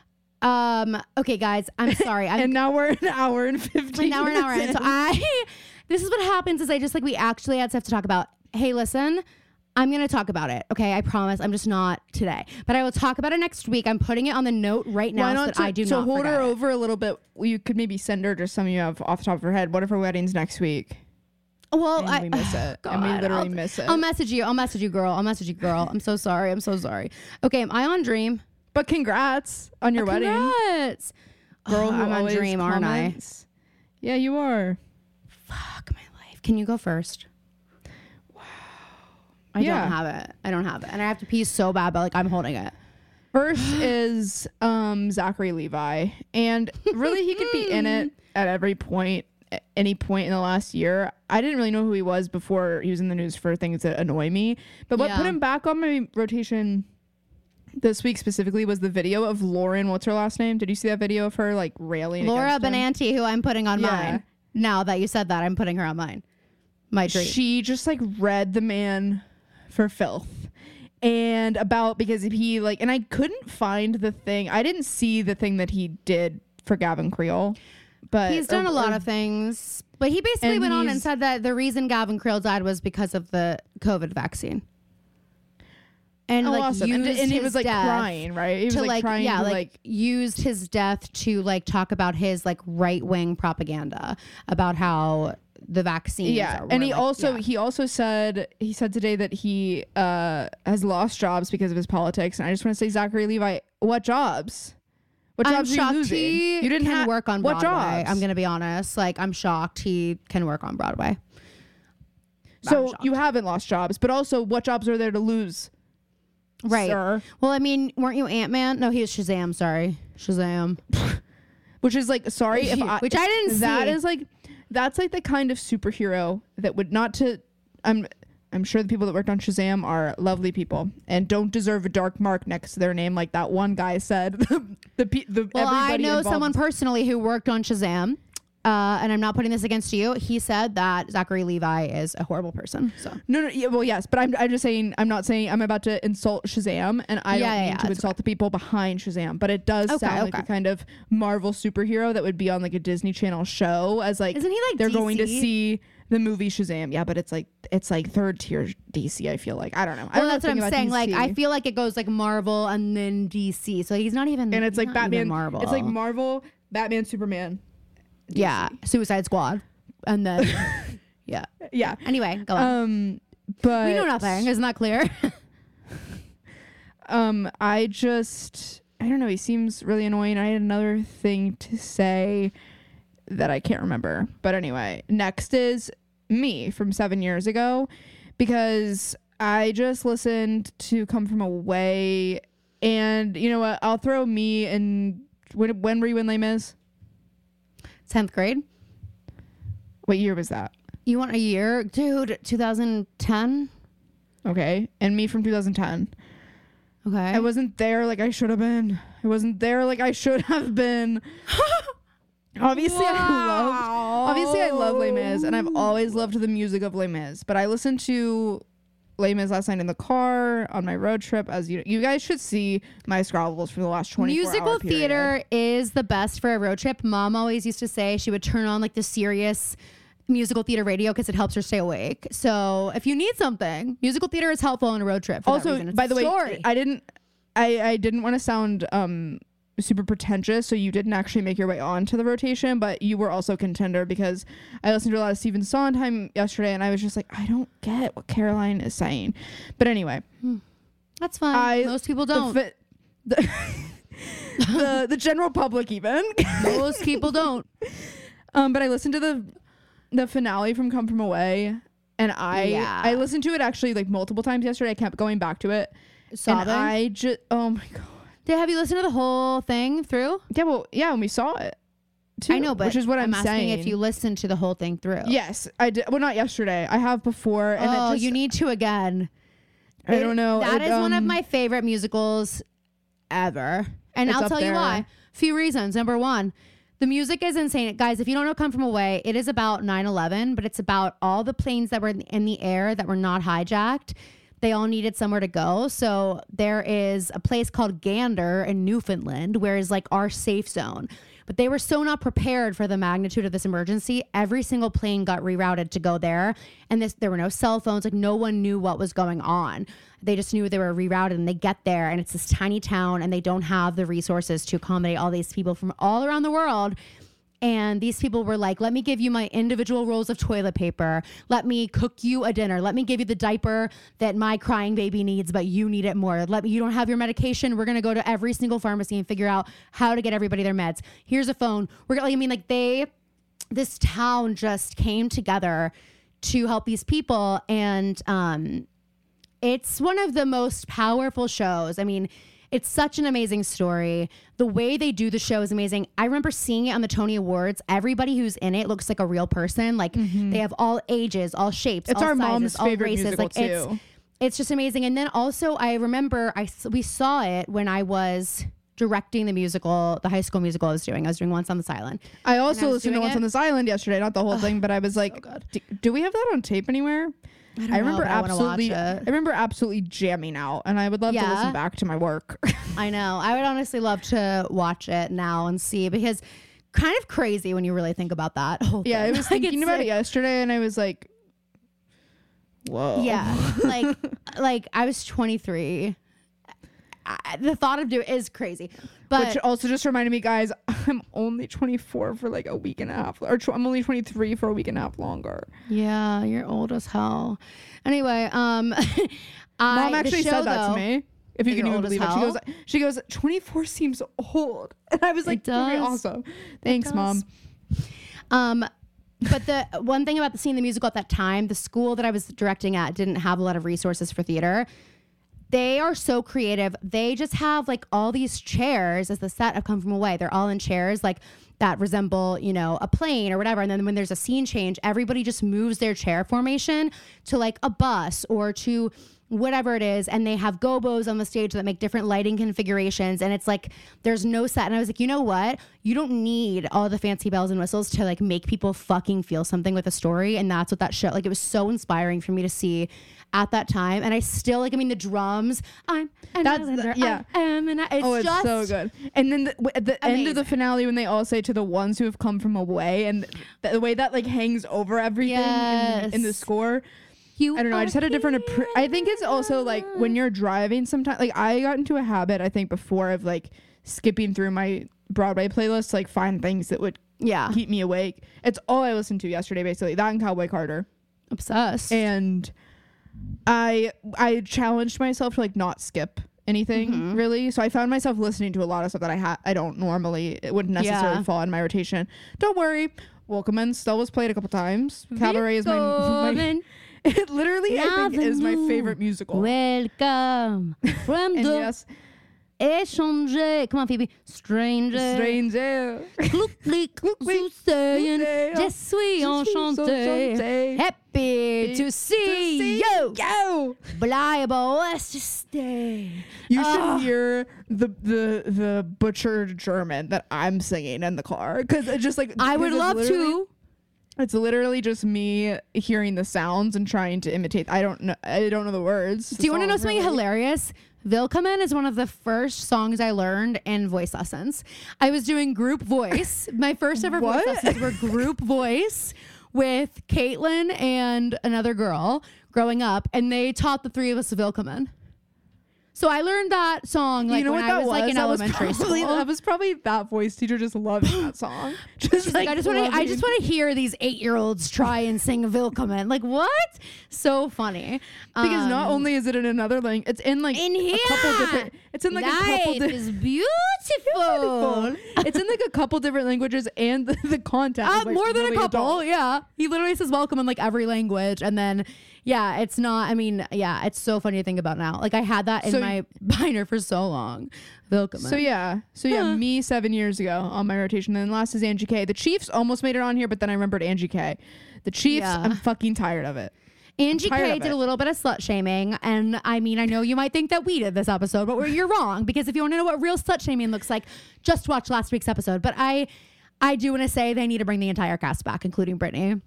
Okay, guys. I'm sorry. And now we're an hour and 15 Now we're an hour in. minutes So this is what happens is we actually had stuff to talk about. Hey, listen, I'm going to talk about it. Okay. I promise. I'm just not today, but I will talk about it next week. I'm putting it on the note right now Why so not that I do so not hold forget her it. over a little bit. You could maybe send her just some you have off the top of her head. What if her wedding's next week? Well, And we miss it. And we God, literally miss it. I'll message you, girl. I'm so sorry. Okay. Am I on Dream? But congrats on your wedding. Congrats. Girl who I'm on always Dream, aren't I? comments. Yeah, you are. Fuck my life. Can you go first? Wow. I Yeah. don't have it. And I have to pee so bad, but like I'm holding it. First is Zachary Levi. And really he could be in it at every point, at any point in the last year. I didn't really know who he was before he was in the news for things that annoy me. But what Yeah. put him back on my rotation this week specifically was the video of Lauren, what's her last name? Did you see that video of her like railing Laura against him? Benanti, who I'm putting on Yeah. mine. Now that you said that, I'm putting her on mine. My dream. She just like read the man for filth. And because he like, and I couldn't find the thing. I didn't see the thing that he did for Gavin Creel. But He's done a lot of things, but he basically And went on and he's- said that the reason Gavin Creel died was because of the COVID vaccine. and like awesome. And used he his was like death crying, right? He was to like crying yeah, to, like used his death to like talk about his like right-wing propaganda about how the vaccines and he were, also said today that he has lost jobs because of his politics. And I just want to say, Zachary Levi, what jobs? What I'm jobs are you shocked losing? he You didn't can work on what Broadway. jobs? I'm gonna be honest. Like, I'm shocked he can work on Broadway. So you haven't lost jobs, but also what jobs are there to lose? Right. Sir? Well, I mean, weren't you Ant-Man? No, he was Shazam. Sorry, Shazam. Which is like, sorry if I, Which I didn't that see. is like, that's like the kind of superhero that would not to. I'm sure the people that worked on Shazam are lovely people and don't deserve a dark mark next to their name, like that one guy said. Well, I know involved- someone personally who worked on Shazam, and I'm not putting this against you. He said that Zachary Levi is a horrible person. So No, yeah, well, yes, but I'm just saying, I'm not saying I'm about to insult Shazam, and I don't mean to insult the people behind Shazam, but it does sound like the kind of Marvel superhero that would be on like a Disney Channel show as like, isn't he like they're DC? going to see the movie Shazam. Yeah, but it's like third tier DC, I feel like. I don't know. Well, that's what I'm saying. Like, I feel like it goes like Marvel and then DC. So he's not even. And it's like Batman, Marvel. It's like Marvel, Batman, Superman. DC. Yeah, Suicide Squad, and then yeah. Anyway, go on. But we know nothing. Isn't that clear? I don't know. He seems really annoying. I had another thing to say that I can't remember. But anyway, next is me from 7 years ago, because I just listened to Come From Away, and you know what? I'll throw me in. When were you in Les Mis? 10th grade. What year was that? You want a year, dude? 2010. Okay, and me from 2010. Okay. I wasn't there like I should have been. I wasn't there like I should have been. Obviously, I love Les Mis, and I've always loved the music of Les Mis. But I listened to Les Mis last night in the car on my road trip. As you guys should see my Scrabbles for the last 24 Musical hour period. theater is the best for a road trip. Mom always used to say she would turn on like the serious musical theater radio because it helps her stay awake. So if you need something, musical theater is helpful on a road trip. For that Also, reason. It's by a the way, story. I didn't want to sound super pretentious, so you didn't actually make your way onto the rotation, but you were also contender, because I listened to a lot of Stephen Sondheim yesterday, and I was just like, I don't get what Caroline is saying. But anyway, that's fine. Most people don't. The general public even. Most people don't. But I listened to the finale from Come From Away, and I listened to it actually like multiple times yesterday. I kept going back to it. Sobbing? And I just, oh my God. Have you listened to the whole thing through? Yeah, well, yeah, and we saw it too. I know, but which is what I'm asking saying. if you listened to the whole thing through. Yes, I did. Well, not yesterday. I have before. And you need to again. I don't know. That is one of my favorite musicals ever. And It's I'll up tell you there. why. Few reasons. Number one, the music is insane. Guys, if you don't know Come From Away, it is about 9/11, but it's about all the planes that were in the air that were not hijacked. They all needed somewhere to go. So there is a place called Gander in Newfoundland, where is like our safe zone. But they were so not prepared for the magnitude of this emergency. Every single plane got rerouted to go there. And there were no cell phones. Like, no one knew what was going on. They just knew they were rerouted, and they get there, and it's this tiny town, and they don't have the resources to accommodate all these people from all around the world. And these people were like, let me give you my individual rolls of toilet paper. Let me cook you a dinner. Let me give you the diaper that my crying baby needs, but you need it more. You don't have your medication. We're going to go to every single pharmacy and figure out how to get everybody their meds. Here's a phone. This town just came together to help these people. And it's one of the most powerful shows. I mean, it's such an amazing story. The way they do the show is amazing. I remember seeing it on the Tony Awards. Everybody who's in it looks like a real person. Like, they have all ages, all shapes, It's all our sizes, mom's all favorite races. musical Like, too. it's just amazing. And then also, I remember we saw it when I was directing the musical, the High School Musical I was doing. Once on this island. I also was listened to doing Once it. on This Island yesterday, not the whole thing, but I was like, do we have that on tape anywhere? I remember but I wanna watch absolutely. it. I remember absolutely jamming out, and I would love to Yeah. listen back to my work. I know. I would honestly love to watch it now and see, because kind of crazy when you really think about that whole Yeah, I thing. was Like, thinking it's about it like- yesterday, and I was like, Whoa. Yeah, like I was 23. The thought of doing is crazy, but Which also just reminded me, guys, I'm only 24 for like a week and a half, or I'm only 23 for a week and a half longer. yeah, you're old as hell. Anyway, Mom actually said that to me. If you That can you're even old as believe it, hell? she goes, 24 seems old, and I was like, very does. awesome. Thanks, does. Mom. But the one thing about seeing the musical at that time, the school that I was directing at didn't have a lot of resources for theater. They are so creative. They just have like all these chairs as the set of Come From Away. They're all in chairs like that resemble, you know, a plane or whatever. And then when there's a scene change, everybody just moves their chair formation to like a bus or to whatever it is, and they have gobos on the stage that make different lighting configurations, and it's like there's no set. And I was like, you know what, you don't need all the fancy bells and whistles to like make people fucking feel something with a story. And that's what that show, like, it was so inspiring for me to see at that time. And I still like, I mean, the drums, I'm an islander, yeah. I am an it's It's so good. And then at the end of the amazing. finale, when they all say to the ones who have come from away, and the way that like hangs over everything in the Yes. score. You I don't know. I just had a different. I think it's also like when you're driving. Sometimes, like I got into a habit, I think before, of like skipping through my Broadway playlist to like find things that would keep me awake. It's all I listened to yesterday, basically. That and Cowboy Carter. obsessed. And I challenged myself to like not skip anything really. So I found myself listening to a lot of stuff that I don't normally. It wouldn't necessarily fall in my rotation. Don't worry. Welcome still was played a couple times. Cabaret is my it literally, I think, is my favorite musical. Welcome from And the yes, échanger. Come on, Phoebe. Stranger. Stranger. Clic, Suzanne. Je suis enchanté. Happy to see you. Yo! Reliable. Let's just stay. You should hear the butchered German that I'm singing in the car, because it just like I would love to. It's literally just me hearing the sounds and trying to imitate. I don't know the words. Do you want to know something hilarious? Willkommen is one of the first songs I learned in voice lessons. I was doing group voice. My first ever voice lessons were group voice with Caitlin and another girl growing up, and they taught the three of us Willkommen. So I learned that song like you know when what I that was like in elementary school. That was probably that voice teacher just loving that song. Just I just want to hear these 8-year-olds try and sing Willkommen. Like, what? So funny. Because not only is it in another language, it's in like in here, a couple different. It's in like a couple life is beautiful. It's in like a couple different languages, and the content. Is, like, more than really a couple. adult. Yeah, he literally says welcome in like every language, and then it's not. I mean, it's so funny to think about now. Like I had that in my binder for so long. Willkommen. So yeah, me 7 years ago on my rotation. And then last is Angie K. The Chiefs almost made it on here, but then I remembered Angie K. The Chiefs, I'm fucking tired of it. Angie K did a little bit of slut shaming, and I mean, I know you might think that we did this episode, but you're wrong, because if you want to know what real slut shaming looks like, just watch last week's episode. But I do want to say they need to bring the entire cast back, including Brittany.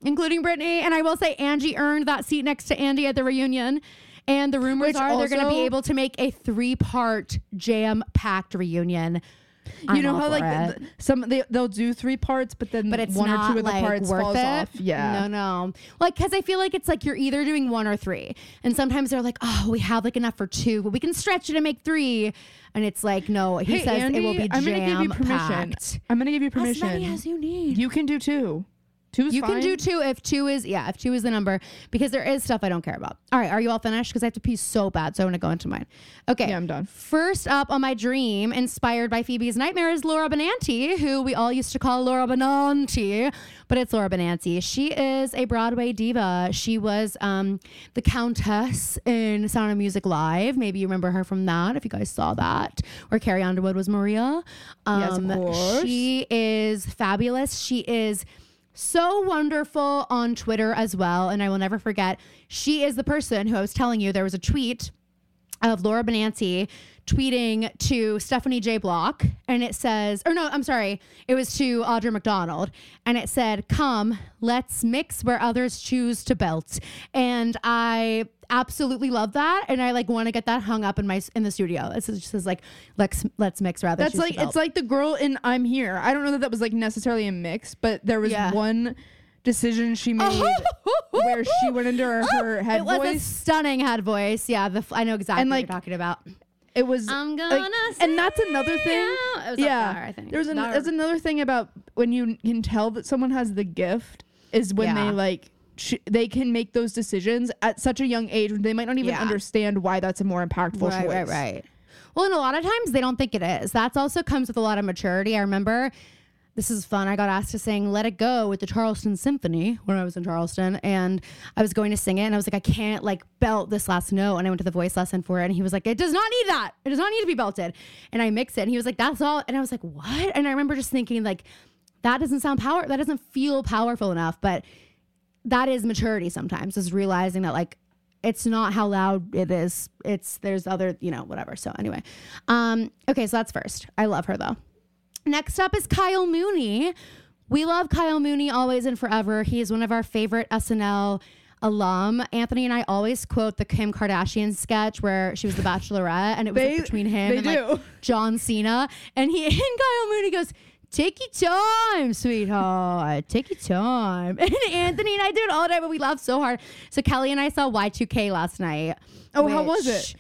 And I will say Angie earned that seat next to Andy at the reunion. And the rumors are they're going to be able to make a 3-part jam-packed reunion. You know how like they'll do 3 parts, but it's one not or two of the like parts worth falls it. off. Yeah, no. Like, because I feel like it's like you're either doing 1 or 3, and sometimes they're like, oh, we have like enough for 2, but we can stretch it and make 3. And it's like, no, he says Andy, it will be I'm gonna give you permission. jam-packed. I'm gonna give you permission. As many as you need. You can do 2. 2 is You fine. can do 2 if 2 is the number, because there is stuff I don't care about. All right, are you all finished? Because I have to pee so bad, so I want to go into mine. Okay. Yeah, I'm done. First up on my dream, inspired by Phoebe's nightmare, is Laura Benanti, who we all used to call Laura Benanti, but it's Laura Benanti. She is a Broadway diva. She was the Countess in Sound of Music Live. Maybe you remember her from that, if you guys saw that, where Carrie Underwood was Maria. Yes, of course. She is fabulous. She is so wonderful on Twitter as well. And I will never forget, she is the person who I was telling you, there was a tweet of Laura Benanti tweeting to Stephanie J. Block, and it says, it was to Audra McDonald, and it said, come, let's mix where others choose to belt. And I absolutely love that, and I like want to get that hung up in the studio. It just says like, let's mix where others choose to belt. It's like the girl in I'm Here. I don't know that was like necessarily a mix, but there was one decision she made where she went into her head It was voice. a stunning head voice. Yeah, I know exactly And, what like, you're talking about. It was I'm gonna and that's another say thing. out. It was up there, I think. There's another thing about when you can tell that someone has the gift is when Yeah. they like they can make those decisions at such a young age when they might not even Yeah. understand why that's a more impactful choice. Right. Well, and a lot of times they don't think it is. That's also comes with a lot of maturity. I remember, this is fun, I got asked to sing Let It Go with the Charleston Symphony when I was in Charleston, and I was going to sing it, and I was like, I can't like belt this last note, and I went to the voice lesson for it, and he was like, it does not need that. It does not need to be belted. And I mix it, and he was like, that's all. And I was like, what? And I remember just thinking like, that doesn't feel powerful enough, but that is maturity sometimes, is realizing that like, it's not how loud it is. There's other, whatever. So anyway, okay, so that's first. I love her though. Next up is Kyle Mooney. We love Kyle Mooney always and forever. He is one of our favorite SNL alum. Anthony and I always quote the Kim Kardashian sketch where she was the Bachelorette, and it was like, between him and like John Cena, and Kyle Mooney goes, take your time, sweetheart. Take your time. And Anthony and I do it all the time, but we laugh so hard. So Kelly and I saw Y2K last night. Oh, how was it?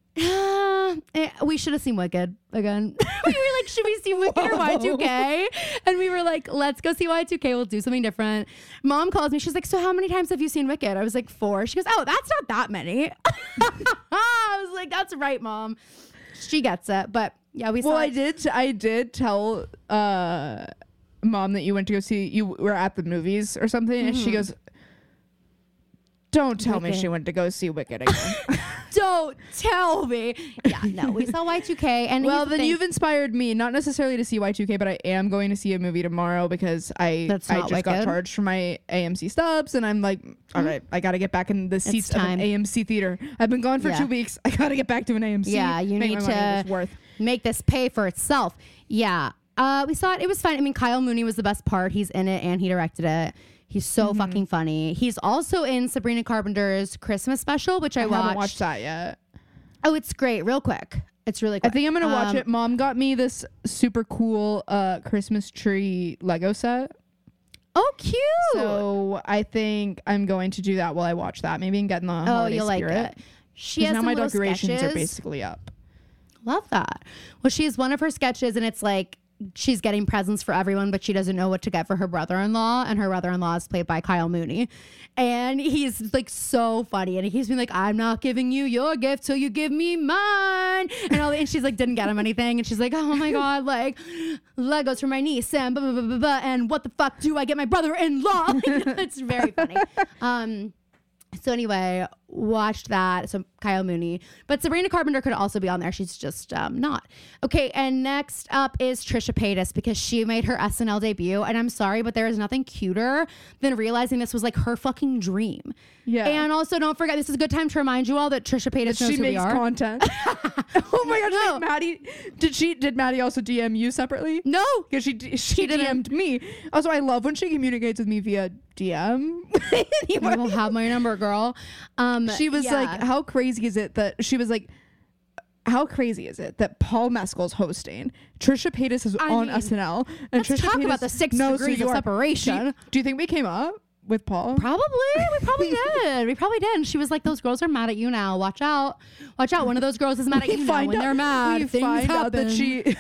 We should have seen Wicked again. We were like, should we see Wicked or Y2K? And we were like, let's go see Y2K. We'll do something different. Mom calls me. She's like, so how many times have you seen Wicked? I was like, 4. She goes, oh, that's not that many. I was like, that's right, Mom. She gets it. But yeah, we saw. Well, I did tell Mom that you went to go see, you were at the movies or something, and she goes, don't tell me she went to go see Wicked again. Don't tell me. Yeah, no, we saw Y2K. And well, then you've inspired me, not necessarily to see Y2K, but I am going to see a movie tomorrow because I just got charged for my AMC stubs, and I'm like, all right, I got to get back in the seats of an AMC theater. I've been gone for 2 weeks. I got to get back to an AMC. Yeah, you need to make this pay for itself. Yeah. We saw it. It was fun. I mean, Kyle Mooney was the best part. He's in it and he directed it. He's so fucking funny. He's also in Sabrina Carpenter's Christmas special, which I haven't watched that yet. Oh, it's great. Real quick. It's really quick. I think I'm going to watch it. Mom got me this super cool Christmas tree Lego set. Oh, cute. So I think I'm going to do that while I watch that. Maybe and get in the holiday you'll spirit. Like it. She has now my decorations sketches. are basically up. Love that. Well, she has one of her sketches, and it's like she's getting presents for everyone, but she doesn't know what to get for her brother-in-law, and her brother-in-law is played by Kyle Mooney, and he's like so funny, and he's been like, I'm not giving you your gift till you give me mine, and she's like, didn't get him anything, and she's like, oh my god, like Legos for my niece, and blah, blah, blah, blah, blah, and what the fuck do I get my brother-in-law? It's very funny. So anyway, watched that. So Kyle Mooney. But Sabrina Carpenter could also be on there. She's just not. Okay, and next up is Trisha Paytas, because she made her SNL debut. And I'm sorry, but there is nothing cuter than realizing this was like her fucking dream. Yeah. And also, don't forget, this is a good time to remind you all that Trisha Paytas knows she who makes we are. content. Oh my gosh, No. Maddie, did Maddie also DM you separately? No. Because she DM'd me. Also, I love when she communicates with me via DM. You will have my number, girl. She was like, how crazy is it that Paul Mescal's hosting? Trisha Paytas is on SNL. And let's Trisha talk Paytas, about the 6 degrees of separation. Do you think we came up with Paul? Probably. We probably did. We probably did. And she was like, those girls are mad at you now. Watch out. Watch out. One of those girls is mad at you now. When they're mad, we things find out happen.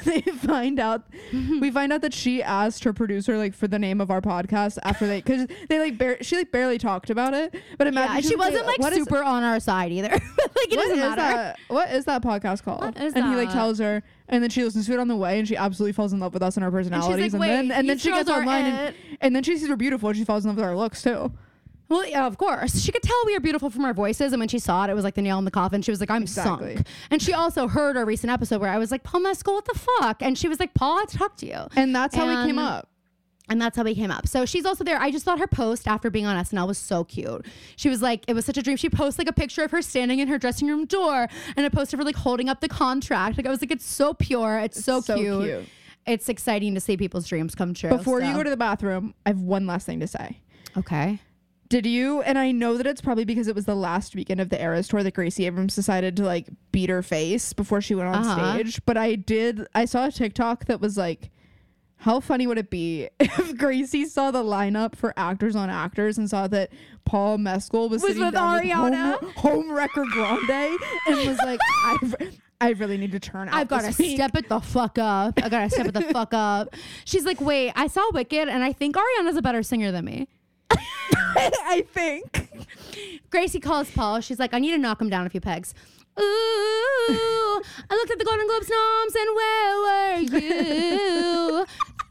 we find out that she asked her producer like for the name of our podcast after because she barely talked about it. But imagine she wasn't like super on our side either. Like it doesn't matter. What is that podcast called? What is and he like that? tells her, and then she listens to it on the way, and she absolutely falls in love with us and our personalities. like, and then she gets online, and then she sees we're beautiful, and she falls in love with our looks too. Well, yeah, of course. She could tell we were beautiful from our voices. And when she saw it, it was like the nail in the coffin. She was like, I'm sunk. And she also heard our recent episode where I was like, Paul Mescal, what the fuck? And she was like, Paul, I have to talk to you. And that's how we came up. And that's how we came up. So she's also there. I just thought her post after being on SNL was so cute. She was like, it was such a dream. She posts like a picture of her standing in her dressing room door and a post of her like holding up the contract. Like I was like, it's so pure. It's so cute. It's exciting to see people's dreams come true. Before you go to the bathroom, I have one last thing to say. Okay. Did you, and I know that it's probably because it was the last weekend of the Eras tour that Gracie Abrams decided to like beat her face before she went on stage. But I saw a TikTok that was like, How funny would it be if Gracie saw the lineup for Actors on Actors and saw that Paul Mescal was sitting with down Ariana? with Home Wrecker Grande and was like, I really need to turn out. I've got to step it the fuck up. I got to step it the fuck up. She's like, wait, I saw Wicked and I think Ariana's a better singer than me. I think. Gracie calls Paul. She's like, I need to knock him down a few pegs. Ooh, I looked at the Golden Globes noms and where were you?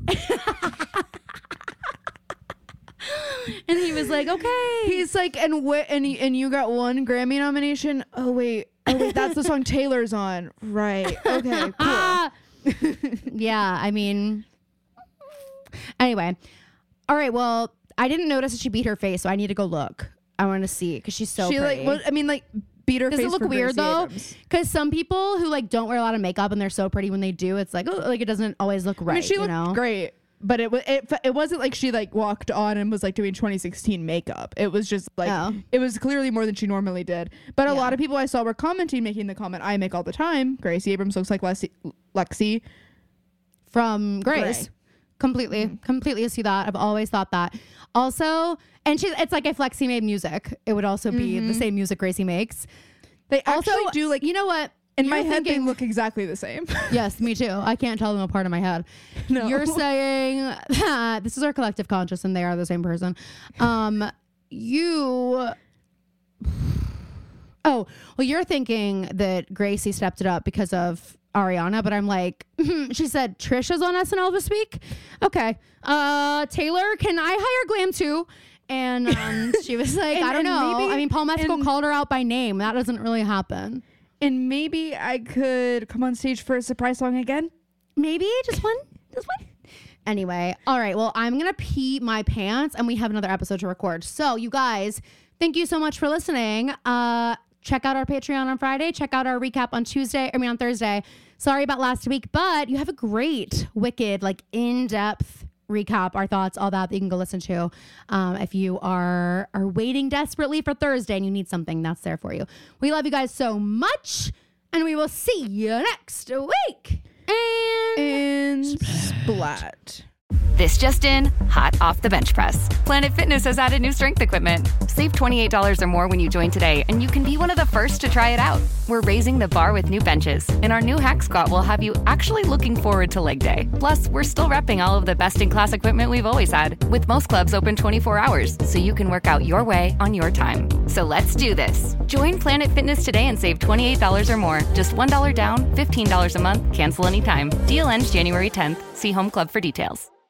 And he was like, okay. He's like, and you got one Grammy nomination. Oh wait, that's the song Taylor's on. Right. Okay. Cool. Yeah, I mean. Anyway, all right. Well, I didn't notice that she beat her face, so I need to go look. I want to see because she's so pretty. Beat her Does face. it look for weird Gracie though? Abrams. Because some people who like don't wear a lot of makeup and they're so pretty when they do, it's like, oh, like it doesn't always look right. I mean, she you looked know? great, but it wasn't like she like walked on and was like doing 2016 makeup. It was just like it was clearly more than she normally did. But a lot of people I saw were making the comment I make all the time. Gracie Abrams looks like Lexi From Grace. Completely see that. I've always thought that. Also, and it's like if Lexi made music, it would also be the same music Gracie makes. They Also, actually do like, you know what? in my head they look exactly the same. Yes, me too. I can't tell them apart in my head. No. You're saying this is our collective conscious and they are the same person. You're thinking that Gracie stepped it up because of Ariana, but I'm like, she said Trisha's on SNL this week. Okay. Taylor, can I hire Glam too? And she was like, I don't know. Paul Mescal called her out by name. That doesn't really happen. And maybe I could come on stage for a surprise song again. Maybe just one. Anyway, all right. Well, I'm going to pee my pants and we have another episode to record. So you guys, thank you so much for listening. Check out our Patreon on Friday. Check out our recap on Thursday. Sorry about last week, but you have a great, wicked, like in-depth recap, our thoughts, all that you can go listen to. If you are waiting desperately for Thursday and you need something, that's there for you. We love you guys so much, and we will see you next week. And splat. This just in, hot off the bench press. Planet Fitness has added new strength equipment. Save $28 or more when you join today, and you can be one of the first to try it out. We're raising the bar with new benches, and our new hack squat will have you actually looking forward to leg day. Plus, we're still repping all of the best-in-class equipment we've always had, with most clubs open 24 hours, so you can work out your way on your time. So let's do this. Join Planet Fitness today and save $28 or more. Just $1 down, $15 a month, cancel anytime. Deal ends January 10th. See Home Club for details.